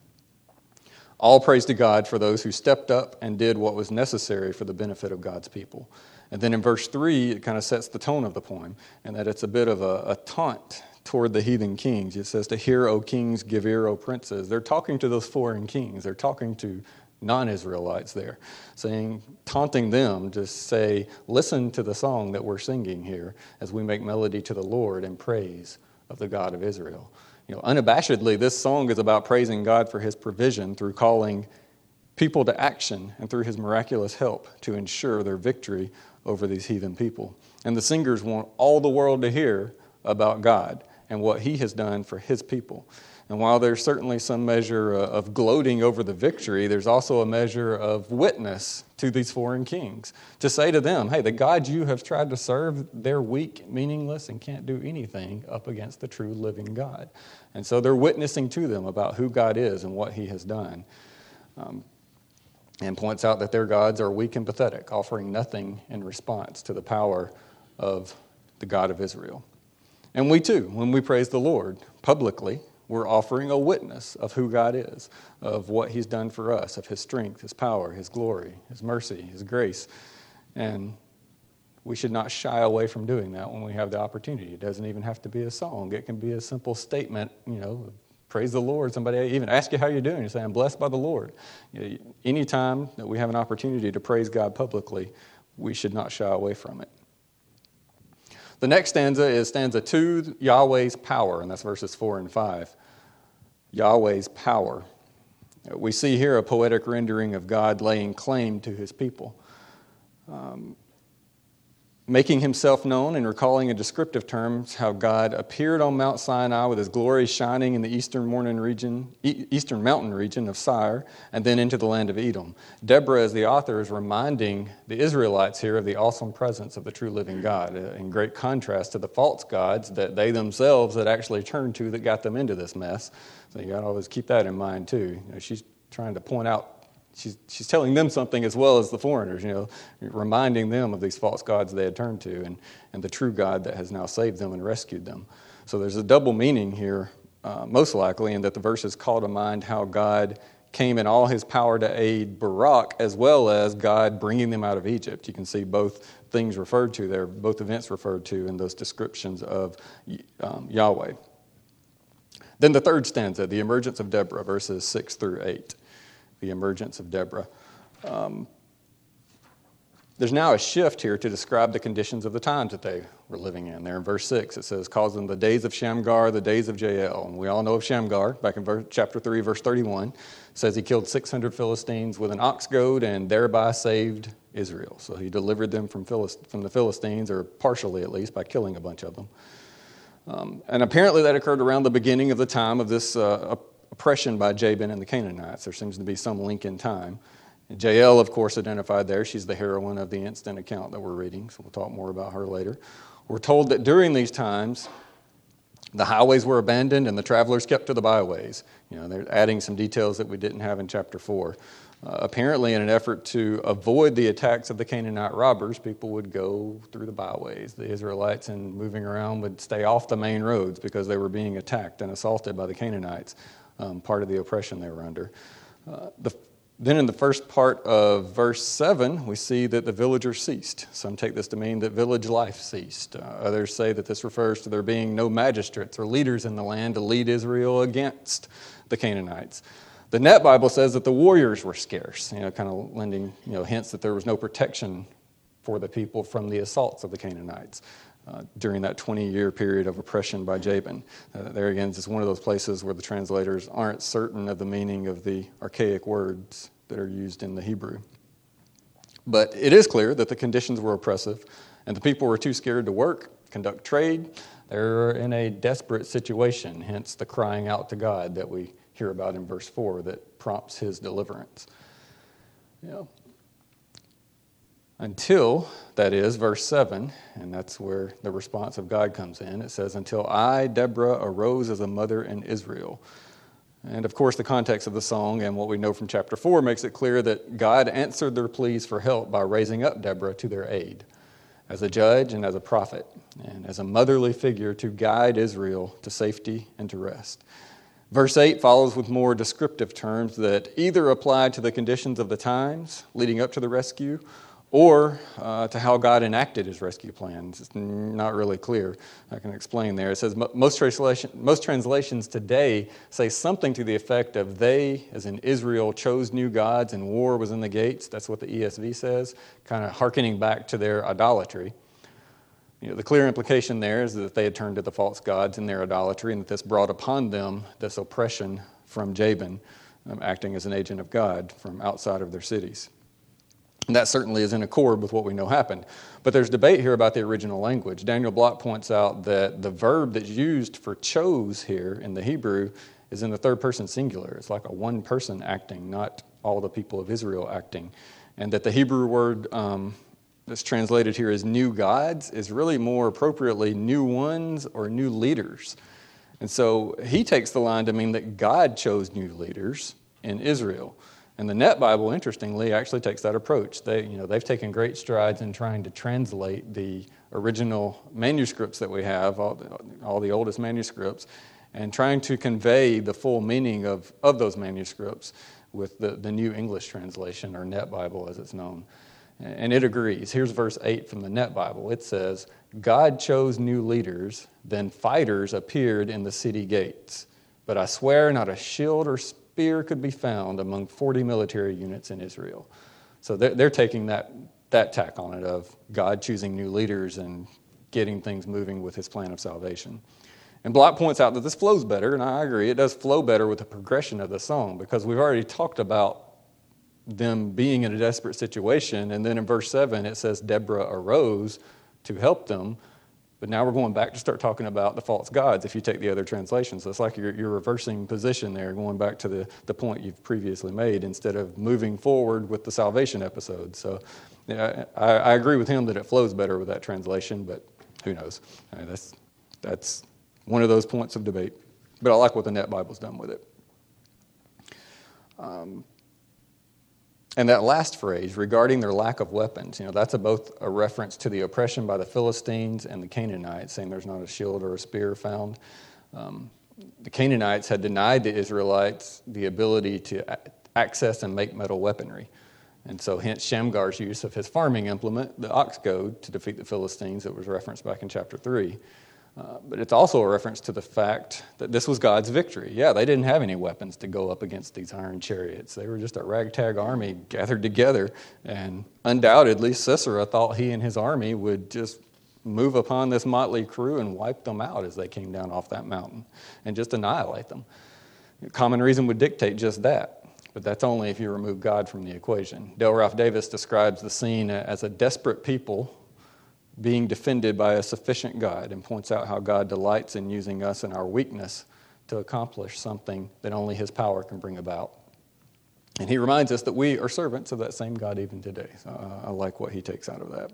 All praise to God for those who stepped up and did what was necessary for the benefit of God's people. And then in verse three, it kind of sets the tone of the poem, and that it's a bit of a, a taunt toward the heathen kings. It says, to hear, O kings, give ear, O princes. They're talking to those foreign kings. They're talking to non-Israelites there, saying, taunting them to say, listen to the song that we're singing here as we make melody to the Lord in praise of the God of Israel. You know, unabashedly, this song is about praising God for his provision through calling people to action and through his miraculous help to ensure their victory over these heathen people. And the singers want all the world to hear about God and what he has done for his people. And while there's certainly some measure of gloating over the victory, there's also a measure of witness to these foreign kings to say to them, hey, the God you have tried to serve, they're weak, meaningless, and can't do anything up against the true living God. And so they're witnessing to them about who God is and what he has done. Um, and points out that their gods are weak and pathetic, offering nothing in response to the power of the God of Israel. And we too, when we praise the Lord publicly, we're offering a witness of who God is, of what he's done for us, of his strength, his power, his glory, his mercy, his grace. And we should not shy away from doing that when we have the opportunity. It doesn't even have to be a song. It can be a simple statement, you know, praise the Lord. Somebody even ask you how you're doing. You say, I'm blessed by the Lord. You know, anytime that we have an opportunity to praise God publicly, we should not shy away from it. The next stanza is stanza two, Yahweh's power, and that's verses four and five. Yahweh's power. We see here a poetic rendering of God laying claim to his people. Um, making himself known and recalling in descriptive terms how God appeared on Mount Sinai with his glory shining in the eastern morning region, e- eastern mountain region of Seir, and then into the land of Edom. Deborah, as the author, is reminding the Israelites here of the awesome presence of the true living God, in great contrast to the false gods that they themselves had actually turned to that got them into this mess. So you got to always keep that in mind too. You know, she's trying to point out. She's, she's telling them something as well as the foreigners, you know, reminding them of these false gods they had turned to and, and the true God that has now saved them and rescued them. So there's a double meaning here, uh, most likely, in that the verses call to mind how God came in all his power to aid Barak, as well as God bringing them out of Egypt. You can see both things referred to there, both events referred to in those descriptions of um, Yahweh. Then the third stanza, the emergence of Deborah, verses six through eight. The emergence of Deborah. Um, there's now a shift here to describe the conditions of the times that they were living in. There in verse six, it says, calls them the days of Shamgar, the days of Jael. And we all know of Shamgar, back in verse, chapter three, verse thirty-one, says he killed six hundred Philistines with an ox goad and thereby saved Israel. So he delivered them from, Philist- from the Philistines, or partially at least, by killing a bunch of them. Um, and apparently that occurred around the beginning of the time of this uh, oppression by Jabin and the Canaanites. There seems to be some link in time. And Jael, of course, identified there. She's the heroine of the instant account that we're reading, so we'll talk more about her later. We're told that during these times, the highways were abandoned and the travelers kept to the byways. You know, they're adding some details that we didn't have in chapter four. Uh, apparently, in an effort to avoid the attacks of the Canaanite robbers, people would go through the byways. The Israelites, in moving around, would stay off the main roads because they were being attacked and assaulted by the Canaanites. Um, part of the oppression they were under. Uh, the, then in the first part of verse seven, we see that the villagers ceased. Some take this to mean that village life ceased. Uh, others say that this refers to there being no magistrates or leaders in the land to lead Israel against the Canaanites. The Net Bible says that the warriors were scarce, you know, kind of lending you know, hints that there was no protection for the people from the assaults of the Canaanites. Uh, during that twenty-year period of oppression by Jabin. Uh, there again, it's one of those places where the translators aren't certain of the meaning of the archaic words that are used in the Hebrew. But it is clear that the conditions were oppressive, and the people were too scared to work, conduct trade. They're in a desperate situation, hence the crying out to God that we hear about in verse four that prompts his deliverance. You know, until, that is, verse seven, and that's where the response of God comes in. It says, until I, Deborah, arose as a mother in Israel. And of course, the context of the song and what we know from chapter four makes it clear that God answered their pleas for help by raising up Deborah to their aid as a judge and as a prophet and as a motherly figure to guide Israel to safety and to rest. Verse eight follows with more descriptive terms that either apply to the conditions of the times leading up to the rescue or uh, to how God enacted his rescue plans. It's not really clear. I can explain there. It says most, translation, most translations today say something to the effect of they, as in Israel, chose new gods and war was in the gates. That's what the E S V says, kind of hearkening back to their idolatry. You know, the clear implication there is that they had turned to the false gods in their idolatry and that this brought upon them this oppression from Jabin, um, acting as an agent of God from outside of their cities. And that certainly is in accord with what we know happened. But there's debate here about the original language. Daniel Block points out that the verb that's used for chose here in the Hebrew is in the third person singular. It's like a one person acting, not all the people of Israel acting. And that the Hebrew word um, that's translated here as new gods is really more appropriately new ones or new leaders. And so he takes the line to mean that God chose new leaders in Israel. And the Net Bible, interestingly, actually takes that approach. They, you know, they've taken great strides in trying to translate the original manuscripts that we have, all the, all the oldest manuscripts, and trying to convey the full meaning of, of those manuscripts with the, the New English translation, or Net Bible as it's known. And it agrees. Here's verse eight from the Net Bible. It says, God chose new leaders, then fighters appeared in the city gates. But I swear not a shield or spear could be found among forty military units in Israel. So they're, they're taking that, that tack on it of God choosing new leaders and getting things moving with his plan of salvation. And Block points out that this flows better, and I agree, it does flow better with the progression of the song, because we've already talked about them being in a desperate situation, and then in verse seven it says Deborah arose to help them. But now we're going back to start talking about the false gods if you take the other translations. So it's like you're, you're reversing position there, going back to the, the point you've previously made instead of moving forward with the salvation episode. So yeah, I, I agree with him that it flows better with that translation, but who knows? I mean, that's, that's one of those points of debate. But I like what the Net Bible's done with it. Um, And that last phrase, regarding their lack of weapons, you know, that's a, both a reference to the oppression by the Philistines and the Canaanites, saying there's not a shield or a spear found. Um, the Canaanites had denied the Israelites the ability to a- access and make metal weaponry. And so hence Shamgar's use of his farming implement, the ox goad, to defeat the Philistines that was referenced back in chapter three. Uh, but it's also a reference to the fact that this was God's victory. Yeah, they didn't have any weapons to go up against these iron chariots. They were just a ragtag army gathered together. And undoubtedly, Sisera thought he and his army would just move upon this motley crew and wipe them out as they came down off that mountain and just annihilate them. Common reason would dictate just that. But that's only if you remove God from the equation. Dale Ralph Davis describes the scene as a desperate people being defended by a sufficient God, and points out how God delights in using us in our weakness to accomplish something that only his power can bring about. And he reminds us that we are servants of that same God even today. So uh, I like what he takes out of that.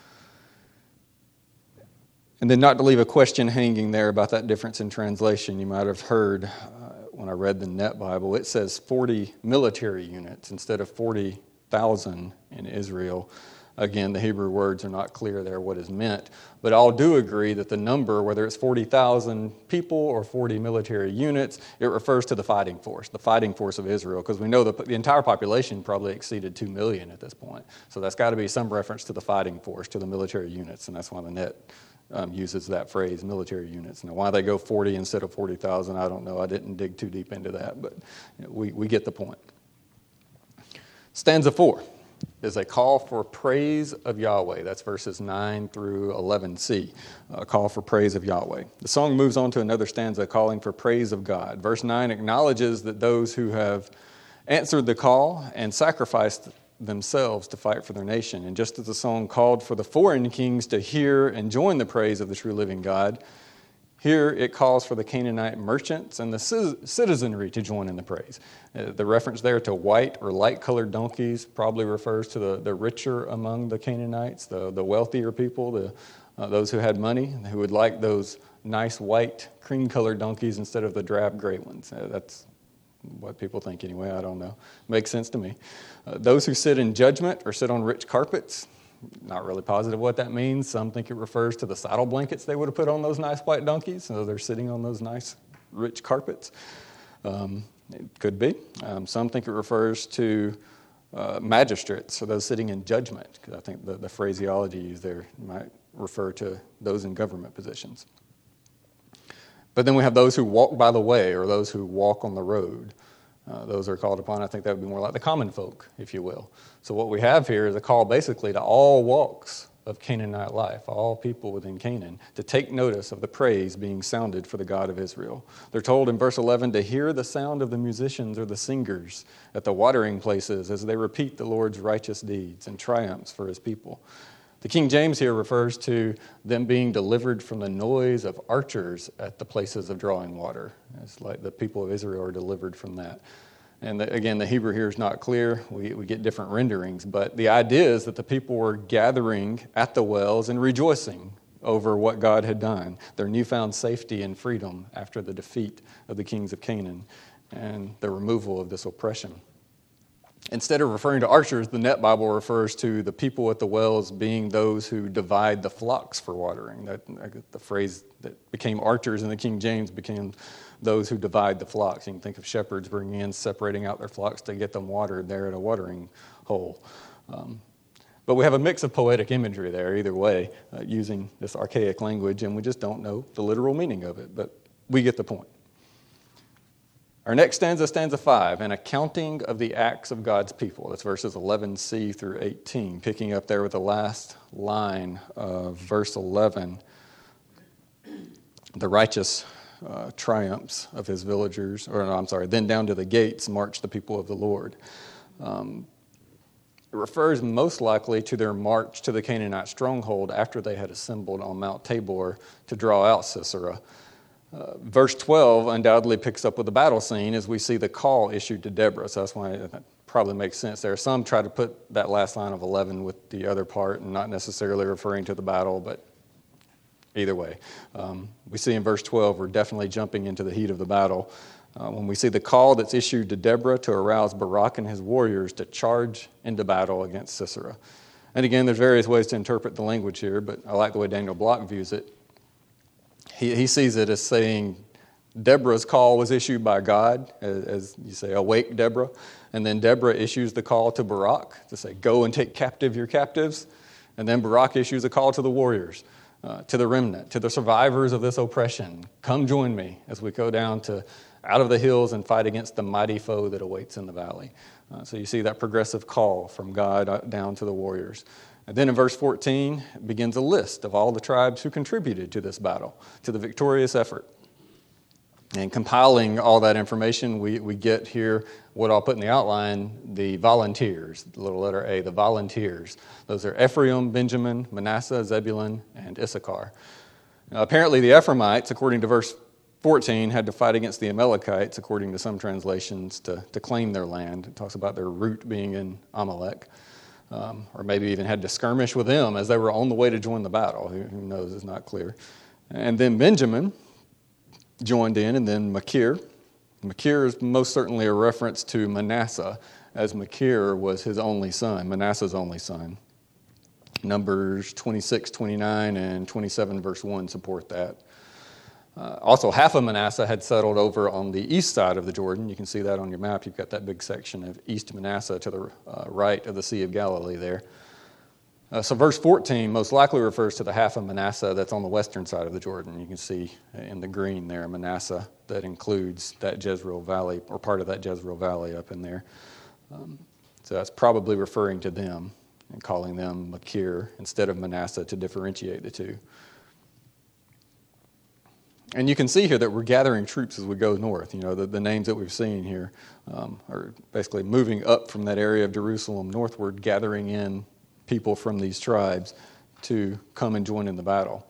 And then not to leave a question hanging there about that difference in translation, you might have heard uh, when I read the Net Bible, it says forty military units instead of forty thousand in Israel. Again, the Hebrew words are not clear there what is meant, but all do agree that the number, whether it's forty thousand people or forty military units, it refers to the fighting force, the fighting force of Israel, because we know the, the entire population probably exceeded two million at this point. So that's got to be some reference to the fighting force, to the military units, and that's why the Net um, uses that phrase, military units. Now, why they go forty instead of forty thousand, I don't know. I didn't dig too deep into that, but you know, we, we get the point. Stanza four is a call for praise of Yahweh. That's verses nine through eleven c, a call for praise of Yahweh. The song moves on to another stanza calling for praise of God. Verse nine acknowledges that those who have answered the call and sacrificed themselves to fight for their nation. And just as the song called for the foreign kings to hear and join the praise of the true living God, here it calls for the Canaanite merchants and the citizenry to join in the praise. Uh, the reference there to white or light-colored donkeys probably refers to the, the richer among the Canaanites, the, the wealthier people, the, uh, those who had money, who would like those nice white, cream-colored donkeys instead of the drab gray ones. Uh, that's what people think anyway, I don't know. Makes sense to me. Uh, those who sit in judgment or sit on rich carpets, not really positive what that means. Some think it refers to the saddle blankets they would have put on those nice white donkeys, so they're sitting on those nice rich carpets. Um, it could be. Um, some think it refers to uh, magistrates, or those sitting in judgment, because I think the, the phraseology used there might refer to those in government positions. But then we have those who walk by the way, or those who walk on the road. Uh, those are called upon. I think that would be more like the common folk, if you will. So what we have here is a call basically to all walks of Canaanite life, all people within Canaan, to take notice of the praise being sounded for the God of Israel. They're told in verse eleven to hear the sound of the musicians or the singers at the watering places as they repeat the Lord's righteous deeds and triumphs for his people. The King James here refers to them being delivered from the noise of archers at the places of drawing water. It's like the people of Israel are delivered from that. And the, again, the Hebrew here is not clear. We, we get different renderings. But the idea is that the people were gathering at the wells and rejoicing over what God had done, their newfound safety and freedom after the defeat of the kings of Canaan and the removal of this oppression. Instead of referring to archers, the Net Bible refers to the people at the wells being those who divide the flocks for watering. That, the phrase that became archers in the King James became those who divide the flocks. You can think of shepherds bringing in, separating out their flocks to get them watered there at a watering hole. Um, but we have a mix of poetic imagery there either way, uh, using this archaic language, and we just don't know the literal meaning of it, but we get the point. Our next stanza, stanza five, an accounting of the acts of God's people. That's verses eleven c through eighteen, picking up there with the last line of verse eleven. The righteous uh, triumphs of his villagers, or no, I'm sorry, then down to the gates march the people of the Lord. Um, It refers most likely to their march to the Canaanite stronghold after they had assembled on Mount Tabor to draw out Sisera. Uh, verse twelve undoubtedly picks up with the battle scene as we see the call issued to Deborah. So that's why it probably makes sense there. Some try to put that last line of eleven with the other part and not necessarily referring to the battle, but either way. Um, we see in verse twelve, we're definitely jumping into the heat of the battle. Uh, when we see the call that's issued to Deborah to arouse Barak and his warriors to charge into battle against Sisera. And again, there's various ways to interpret the language here, but I like the way Daniel Block views it. He, he sees it as saying Deborah's call was issued by God, as, as you say, awake Deborah. And then Deborah issues the call to Barak to say, go and take captive your captives. And then Barak issues a call to the warriors, uh, to the remnant, to the survivors of this oppression. Come join me as we go down to out of the hills and fight against the mighty foe that awaits in the valley. Uh, so you see that progressive call from God down to the warriors. And then in verse fourteen begins a list of all the tribes who contributed to this battle, to the victorious effort. And compiling all that information, we, we get here what I'll put in the outline, the volunteers, the little letter A, the volunteers. Those are Ephraim, Benjamin, Manasseh, Zebulun, and Issachar. Now, apparently the Ephraimites, according to verse fourteen, had to fight against the Amalekites, according to some translations, to, to claim their land. It talks about their root being in Amalek. Um, or maybe even had to skirmish with them as they were on the way to join the battle. Who, who knows, it's not clear. And then Benjamin joined in, and then Machir. Machir is most certainly a reference to Manasseh, as Machir was his only son, Manasseh's only son. Numbers twenty-six, twenty-nine, and twenty-seven, verse one support that. Uh, also, half of Manasseh had settled over on the east side of the Jordan. You can see that on your map. You've got that big section of East Manasseh to the uh, right of the Sea of Galilee there. Uh, so verse fourteen most likely refers to the half of Manasseh that's on the western side of the Jordan. You can see in the green there, Manasseh, that includes that Jezreel Valley, or part of that Jezreel Valley up in there. Um, so that's probably referring to them and calling them Machir instead of Manasseh to differentiate the two. And you can see here that we're gathering troops as we go north. You know, the, the names that we've seen here um, are basically moving up from that area of Jerusalem northward, gathering in people from these tribes to come and join in the battle.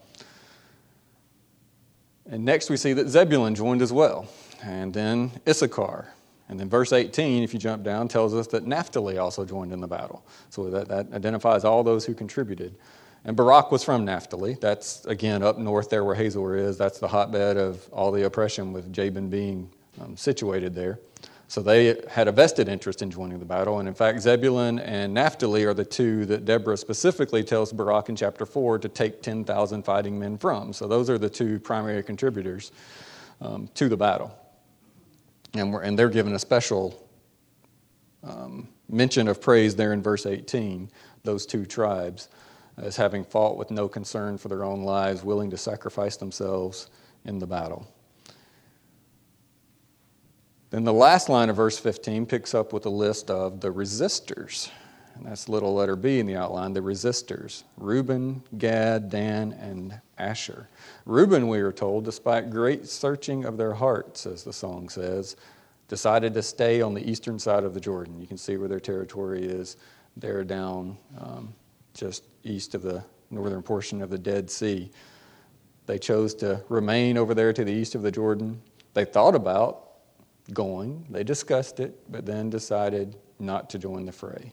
And next we see that Zebulun joined as well, and then Issachar. And then verse eighteen, if you jump down, tells us that Naphtali also joined in the battle. So that, that identifies all those who contributed. And Barak was from Naphtali. That's, again, up north there where Hazor is. That's the hotbed of all the oppression, with Jabin being um, situated there. So they had a vested interest in joining the battle. And in fact, Zebulun and Naphtali are the two that Deborah specifically tells Barak in chapter four to take ten thousand fighting men from. So those are the two primary contributors um, to the battle. And, we're, and they're given a special um, mention of praise there in verse eighteen, those two tribes, as having fought with no concern for their own lives, willing to sacrifice themselves in the battle. Then the last line of verse fifteen picks up with a list of the resistors. And that's little letter B in the outline, the resistors. Reuben, Gad, Dan, and Asher. Reuben, we are told, despite great searching of their hearts, as the song says, decided to stay on the eastern side of the Jordan. You can see where their territory is there down um, just east of the northern portion of the Dead Sea. They chose to remain over there to the east of the Jordan. They thought about going. They discussed it, but then decided not to join the fray.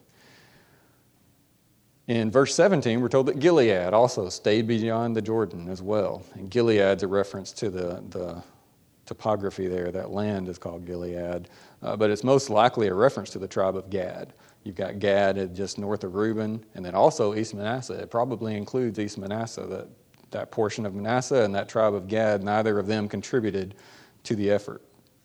In verse seventeen, we're told that Gilead also stayed beyond the Jordan as well. And Gilead's a reference to the, the topography there. That land is called Gilead. Uh, but it's most likely a reference to the tribe of Gad. You've got Gad just north of Reuben, and then also East Manasseh. It probably includes East Manasseh, that, that portion of Manasseh and that tribe of Gad. Neither of them contributed to the effort.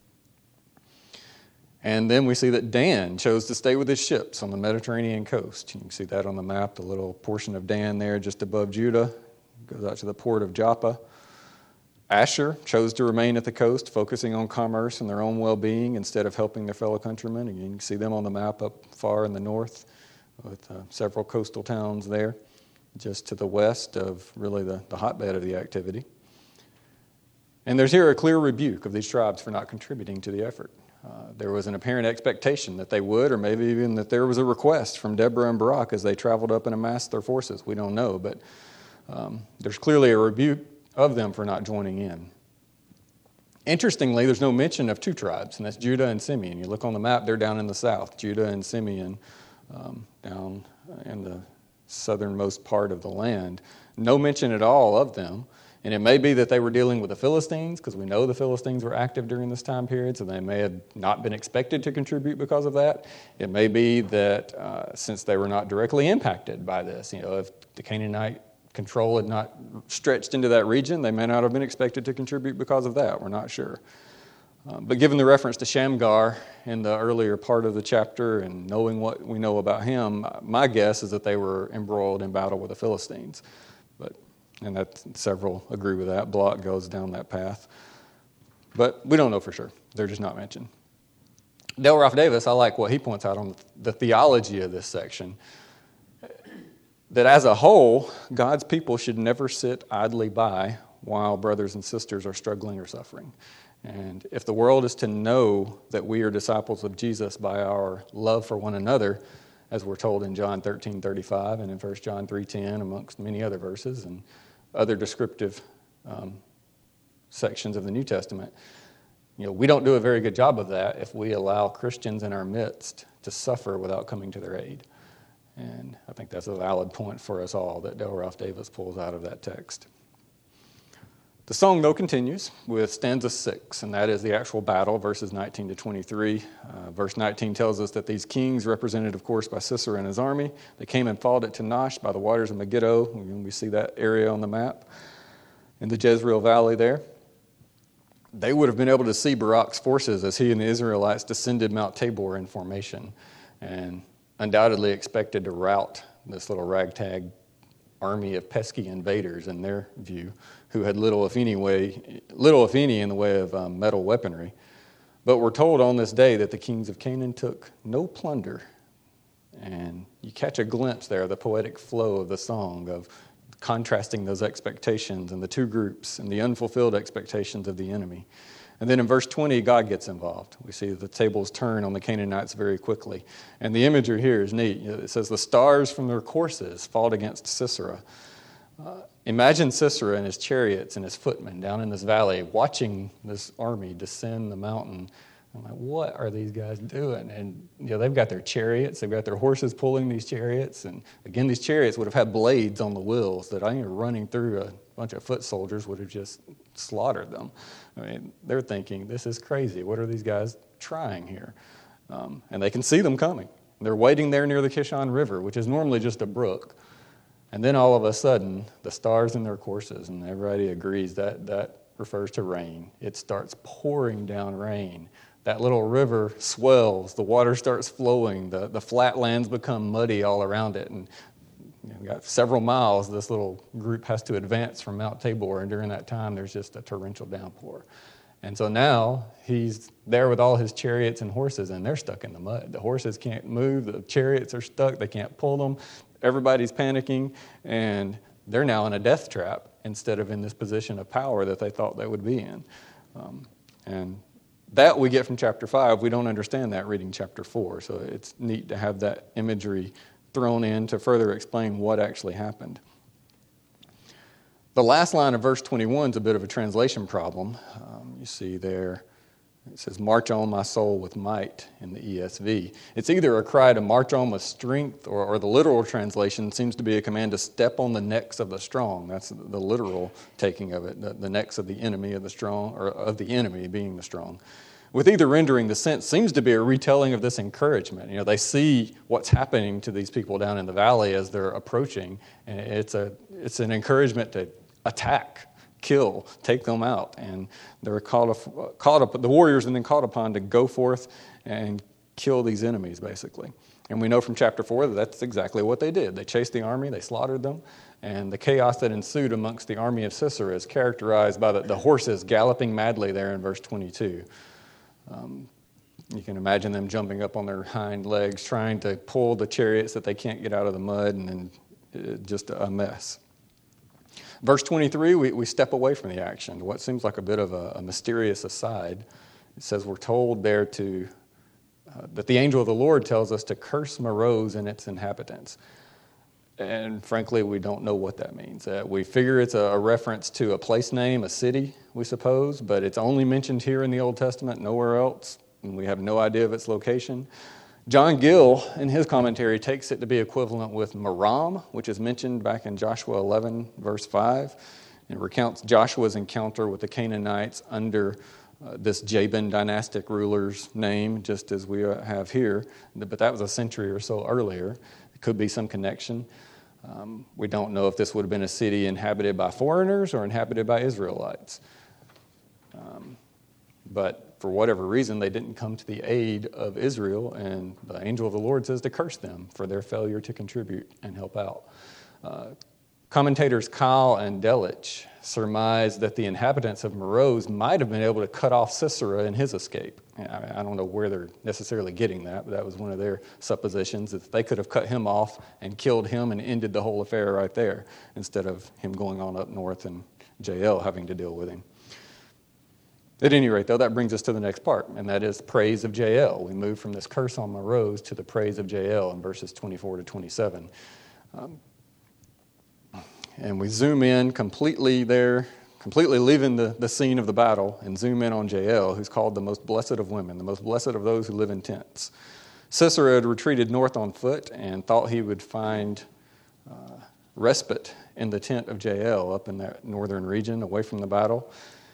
And then we see that Dan chose to stay with his ships on the Mediterranean coast. You can see that on the map, the little portion of Dan there just above Judah. Goes out to the port of Joppa. Asher chose to remain at the coast, focusing on commerce and their own well-being instead of helping their fellow countrymen. Again, you can see them on the map up far in the north with uh, several coastal towns there, just to the west of really the, the hotbed of the activity. And there's here a clear rebuke of these tribes for not contributing to the effort. Uh, there was an apparent expectation that they would, or maybe even that there was a request from Deborah and Barak as they traveled up and amassed their forces. We don't know, but um, there's clearly a rebuke of them for not joining in. Interestingly, there's no mention of two tribes, and that's Judah and Simeon. You look on the map, they're down in the south, Judah and Simeon um, down in the southernmost part of the land. No mention at all of them. And it may be that they were dealing with the Philistines, because we know the Philistines were active during this time period, so they may have not been expected to contribute because of that. It may be that uh, since they were not directly impacted by this, you know, if the Canaanite control had not stretched into that region, they may not have been expected to contribute because of that. We're not sure. Um, but given the reference to Shamgar in the earlier part of the chapter and knowing what we know about him, my guess is that they were embroiled in battle with the Philistines. But and that several agree with that. Block goes down that path. But we don't know for sure. They're just not mentioned. Dale Ralph Davis, I like what he points out on the theology of this section, that as a whole, God's people should never sit idly by while brothers and sisters are struggling or suffering. And if the world is to know that we are disciples of Jesus by our love for one another, as we're told in John thirteen thirty-five and in First John three ten, amongst many other verses and other descriptive um, sections of the New Testament, you know, we don't do a very good job of that if we allow Christians in our midst to suffer without coming to their aid. And I think that's a valid point for us all that Dale Ralph Davis pulls out of that text. The song, though, continues with stanza six, and that is the actual battle, verses nineteen to twenty-three. Uh, verse nineteen tells us that these kings, represented, of course, by Sisera and his army, they came and fought at Tanash by the waters of Megiddo. We see that area on the map in the Jezreel Valley there. They would have been able to see Barak's forces as he and the Israelites descended Mount Tabor in formation, and undoubtedly expected to rout this little ragtag army of pesky invaders in their view, who had little, if any, way, little, if any, in the way of um, metal weaponry. But we're told on this day that the kings of Canaan took no plunder. And you catch a glimpse there of the poetic flow of the song, of contrasting those expectations and the two groups and the unfulfilled expectations of the enemy. And then in verse twenty, God gets involved. We see the tables turn on the Canaanites very quickly. And the imagery here is neat. It says, the stars from their courses fought against Sisera. Uh, imagine Sisera and his chariots and his footmen down in this valley watching this army descend the mountain. I'm like, what are these guys doing? And you know, they've got their chariots, they've got their horses pulling these chariots. And again, these chariots would have had blades on the wheels that I think running through a bunch of foot soldiers would have just slaughtered them. I mean, they're thinking, this is crazy. What are these guys trying here? Um, and they can see them coming. They're waiting there near the Kishon River, which is normally just a brook. And then all of a sudden, the stars in their courses, and everybody agrees that that refers to rain. It starts pouring down rain. That little river swells. The water starts flowing. The, the flatlands become muddy all around it. And you know, we got several miles this little group has to advance from Mount Tabor, and during that time there's just a torrential downpour. And so now he's there with all his chariots and horses, and they're stuck in the mud. The horses can't move, the chariots are stuck, they can't pull them. Everybody's panicking, and they're now in a death trap instead of in this position of power that they thought they would be in. Um, and that we get from chapter five. We don't understand that reading chapter four, so it's neat to have that imagery thrown in to further explain what actually happened. The last line of verse twenty-one is a bit of a translation problem. Um, you see there, it says, march on my soul with might in the E S V. It's either a cry to march on with strength, or, or the literal translation seems to be a command to step on the necks of the strong. That's the literal taking of it, the, the necks of the enemy of the strong, or of the enemy being the strong. With either rendering, the sense seems to be a retelling of this encouragement. You know, they see what's happening to these people down in the valley as they're approaching, and it's a it's an encouragement to attack, kill, take them out. And they're called, up, called up, the warriors and then called upon to go forth and kill these enemies, basically. And we know from chapter four that that's exactly what they did. They chased the army, they slaughtered them, and the chaos that ensued amongst the army of Sisera is characterized by the, the horses galloping madly there in verse twenty-two. Um, you can imagine them jumping up on their hind legs, trying to pull the chariots that they can't get out of the mud, and then uh, just a mess. Verse twenty-three, we, we step away from the action to what seems like a bit of a, a mysterious aside It says we're told there to, uh, that the angel of the Lord tells us to curse Meroz and its inhabitants. And frankly, we don't know what that means. Uh, we figure it's a, a reference to a place name, a city, we suppose, but it's only mentioned here in the Old Testament, nowhere else, and we have no idea of its location. John Gill, in his commentary, takes it to be equivalent with Merom, which is mentioned back in Joshua eleven, verse five, and recounts Joshua's encounter with the Canaanites under uh, this Jabin dynastic ruler's name, just as we have here, but that was a century or so earlier. It could be some connection. Um, we don't know if this would have been a city inhabited by foreigners or inhabited by Israelites. Um, but for whatever reason, they didn't come to the aid of Israel, and the angel of the Lord says to curse them for their failure to contribute and help out. Uh, commentators Kyle and Delitzsch surmise that the inhabitants of Meroz might have been able to cut off Sisera in his escape. I don't know where they're necessarily getting that, but that was one of their suppositions, that they could have cut him off and killed him and ended the whole affair right there, instead of him going on up north and Jael having to deal with him. At any rate, though, that brings us to the next part, and that is praise of Jael. We move from this curse on Meroz to the praise of Jael in verses twenty-four to twenty-seven. Um, and we zoom in completely there, completely leaving the, the scene of the battle, and zoom in on Jael, who's called the most blessed of women, the most blessed of those who live in tents. Sisera had retreated north on foot and thought he would find uh, respite in the tent of Jael up in that northern region, away from the battle.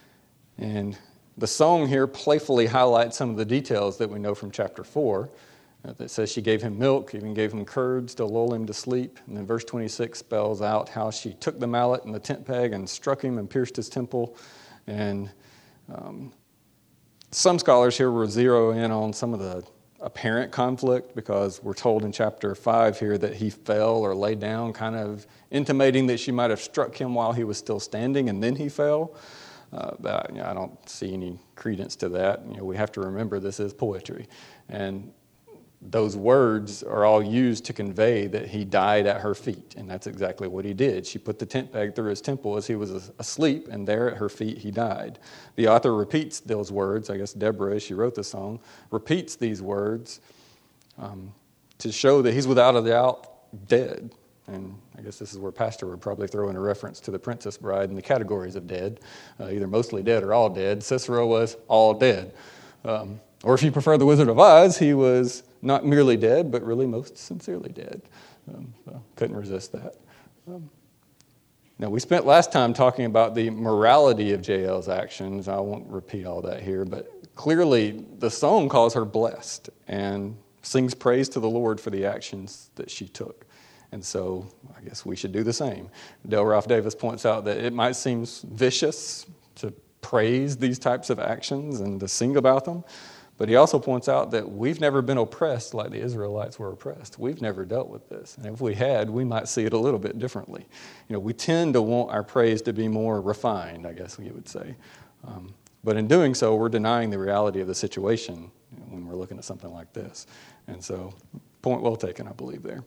And the song here playfully highlights some of the details that we know from chapter four. Uh, that says she gave him milk, even gave him curds to lull him to sleep. And then verse twenty-six spells out how she took the mallet and the tent peg and struck him and pierced his temple. And um, some scholars here will zero in on some of the apparent conflict, because we're told in chapter five here that he fell or lay down, kind of intimating that she might have struck him while he was still standing and then he fell. Uh, but you know, I don't see any credence to that. You know, we have to remember this is poetry. And those words are all used to convey that he died at her feet, and that's exactly what he did. She put the tent peg through his temple as he was asleep, and there at her feet he died. The author repeats those words. I guess Deborah, as she wrote the song, repeats these words um, to show that he's without a doubt dead. And I guess this is where Pastor would probably throw in a reference to the Princess Bride and the categories of dead, uh, either mostly dead or all dead. Sisera was all dead. Um, or if you prefer the Wizard of Oz, he was not merely dead, but really most sincerely dead. Um, so couldn't resist that. Um, now, we spent last time talking about the morality of Jael's actions. I won't repeat all that here, but clearly the song calls her blessed and sings praise to the Lord for the actions that she took. And so I guess we should do the same. Dale Ralph Davis points out that it might seem vicious to praise these types of actions and to sing about them, but he also points out that we've never been oppressed like the Israelites were oppressed. We've never dealt with this. And if we had, we might see it a little bit differently. You know, we tend to want our praise to be more refined, I guess you would say. Um, but in doing so, we're denying the reality of the situation, you know, when we're looking at something like this. And so, point well taken, I believe, there.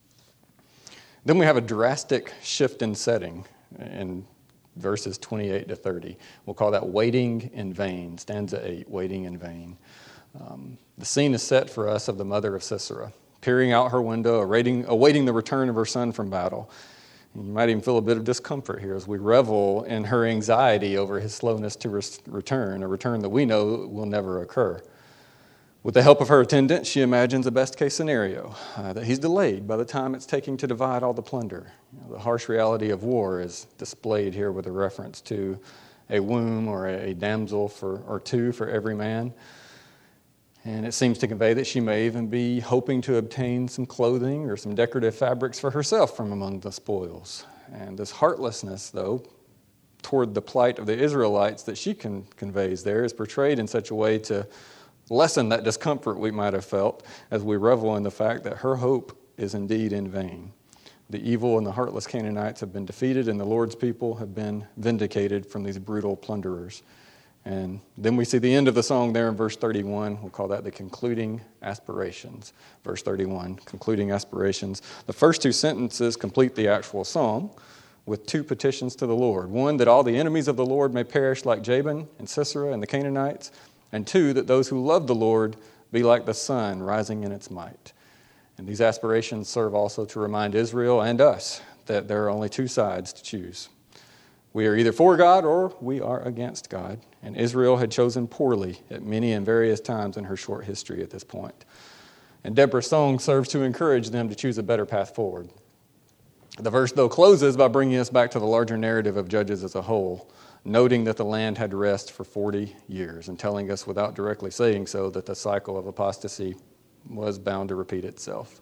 Then we have a drastic shift in setting in verses twenty-eight to thirty. We'll call that waiting in vain, stanza eight, waiting in vain. Um, the scene is set for us of the mother of Sisera, peering out her window, awaiting, awaiting the return of her son from battle. And you might even feel a bit of discomfort here as we revel in her anxiety over his slowness to res- return, a return that we know will never occur. With the help of her attendant, she imagines a best-case scenario, uh, that he's delayed by the time it's taking to divide all the plunder. You know, the harsh reality of war is displayed here with a reference to a womb or a damsel for, or two for every man. And it seems to convey that she may even be hoping to obtain some clothing or some decorative fabrics for herself from among the spoils. And this heartlessness, though, toward the plight of the Israelites that she can, conveys there is portrayed in such a way to lessen that discomfort we might have felt as we revel in the fact that her hope is indeed in vain. The evil and the heartless Canaanites have been defeated, and the Lord's people have been vindicated from these brutal plunderers. And then we see the end of the song there in verse thirty-one. We'll call that the concluding aspirations. Verse thirty-one, concluding aspirations. The first two sentences complete the actual song with two petitions to the Lord. One, that all the enemies of the Lord may perish like Jabin and Sisera and the Canaanites. And two, that those who love the Lord be like the sun rising in its might. And these aspirations serve also to remind Israel and us that there are only two sides to choose. We are either for God or we are against God. And Israel had chosen poorly at many and various times in her short history at this point. And Deborah's song serves to encourage them to choose a better path forward. The verse, though, closes by bringing us back to the larger narrative of Judges as a whole, noting that the land had rest for forty years and telling us without directly saying so that the cycle of apostasy was bound to repeat itself.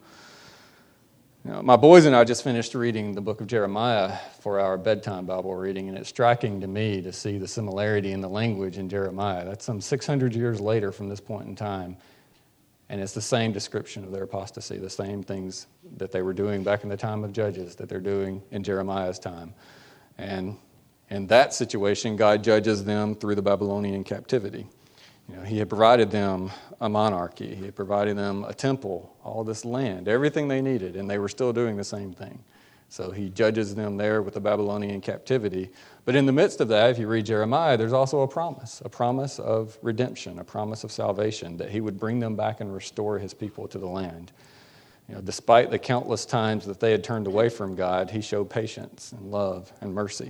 Now, my boys and I just finished reading the book of Jeremiah for our bedtime Bible reading, and it's striking to me to see the similarity in the language in Jeremiah. That's some six hundred years later from this point in time, and it's the same description of their apostasy, the same things that they were doing back in the time of Judges that they're doing in Jeremiah's time. And in that situation, God judges them through the Babylonian captivity. You know, he had provided them a monarchy. He had provided them a temple, all this land, everything they needed, and they were still doing the same thing. So he judges them there with the Babylonian captivity. But in the midst of that, if you read Jeremiah, there's also a promise, a promise of redemption, a promise of salvation, that he would bring them back and restore his people to the land. You know, despite the countless times that they had turned away from God, he showed patience and love and mercy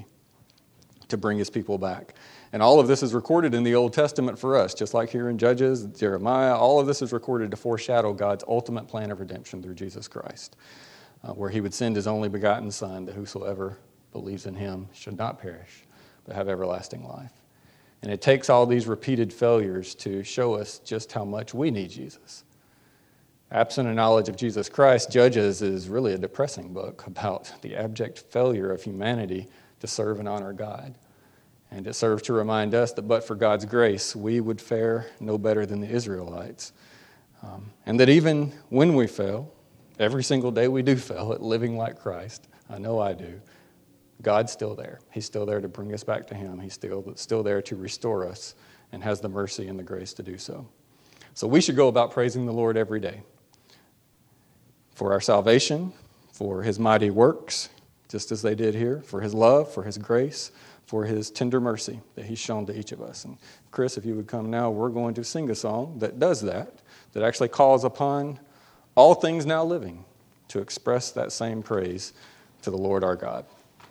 to bring his people back. And all of this is recorded in the Old Testament for us, just like here in Judges, Jeremiah. All of this is recorded to foreshadow God's ultimate plan of redemption through Jesus Christ, uh, where he would send his only begotten Son, that whosoever believes in him should not perish, but have everlasting life. And it takes all these repeated failures to show us just how much we need Jesus. Absent a knowledge of Jesus Christ, Judges is really a depressing book about the abject failure of humanity to serve and honor God. And it serves to remind us that but for God's grace, we would fare no better than the Israelites. Um, and that even when we fail, every single day we do fail at living like Christ, I know I do, God's still there. He's still there to bring us back to him. He's still, still there to restore us and has the mercy and the grace to do so. So we should go about praising the Lord every day for our salvation, for his mighty works, just as they did here, for his love, for his grace, for his tender mercy that he's shown to each of us. And Chris, if you would come now, we're going to sing a song that does that, that actually calls upon all things now living to express that same praise to the Lord our God.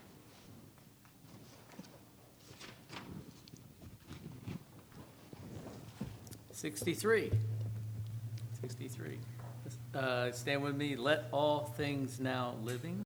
sixty-three. sixty-three. Uh, stand with me. Let all things now living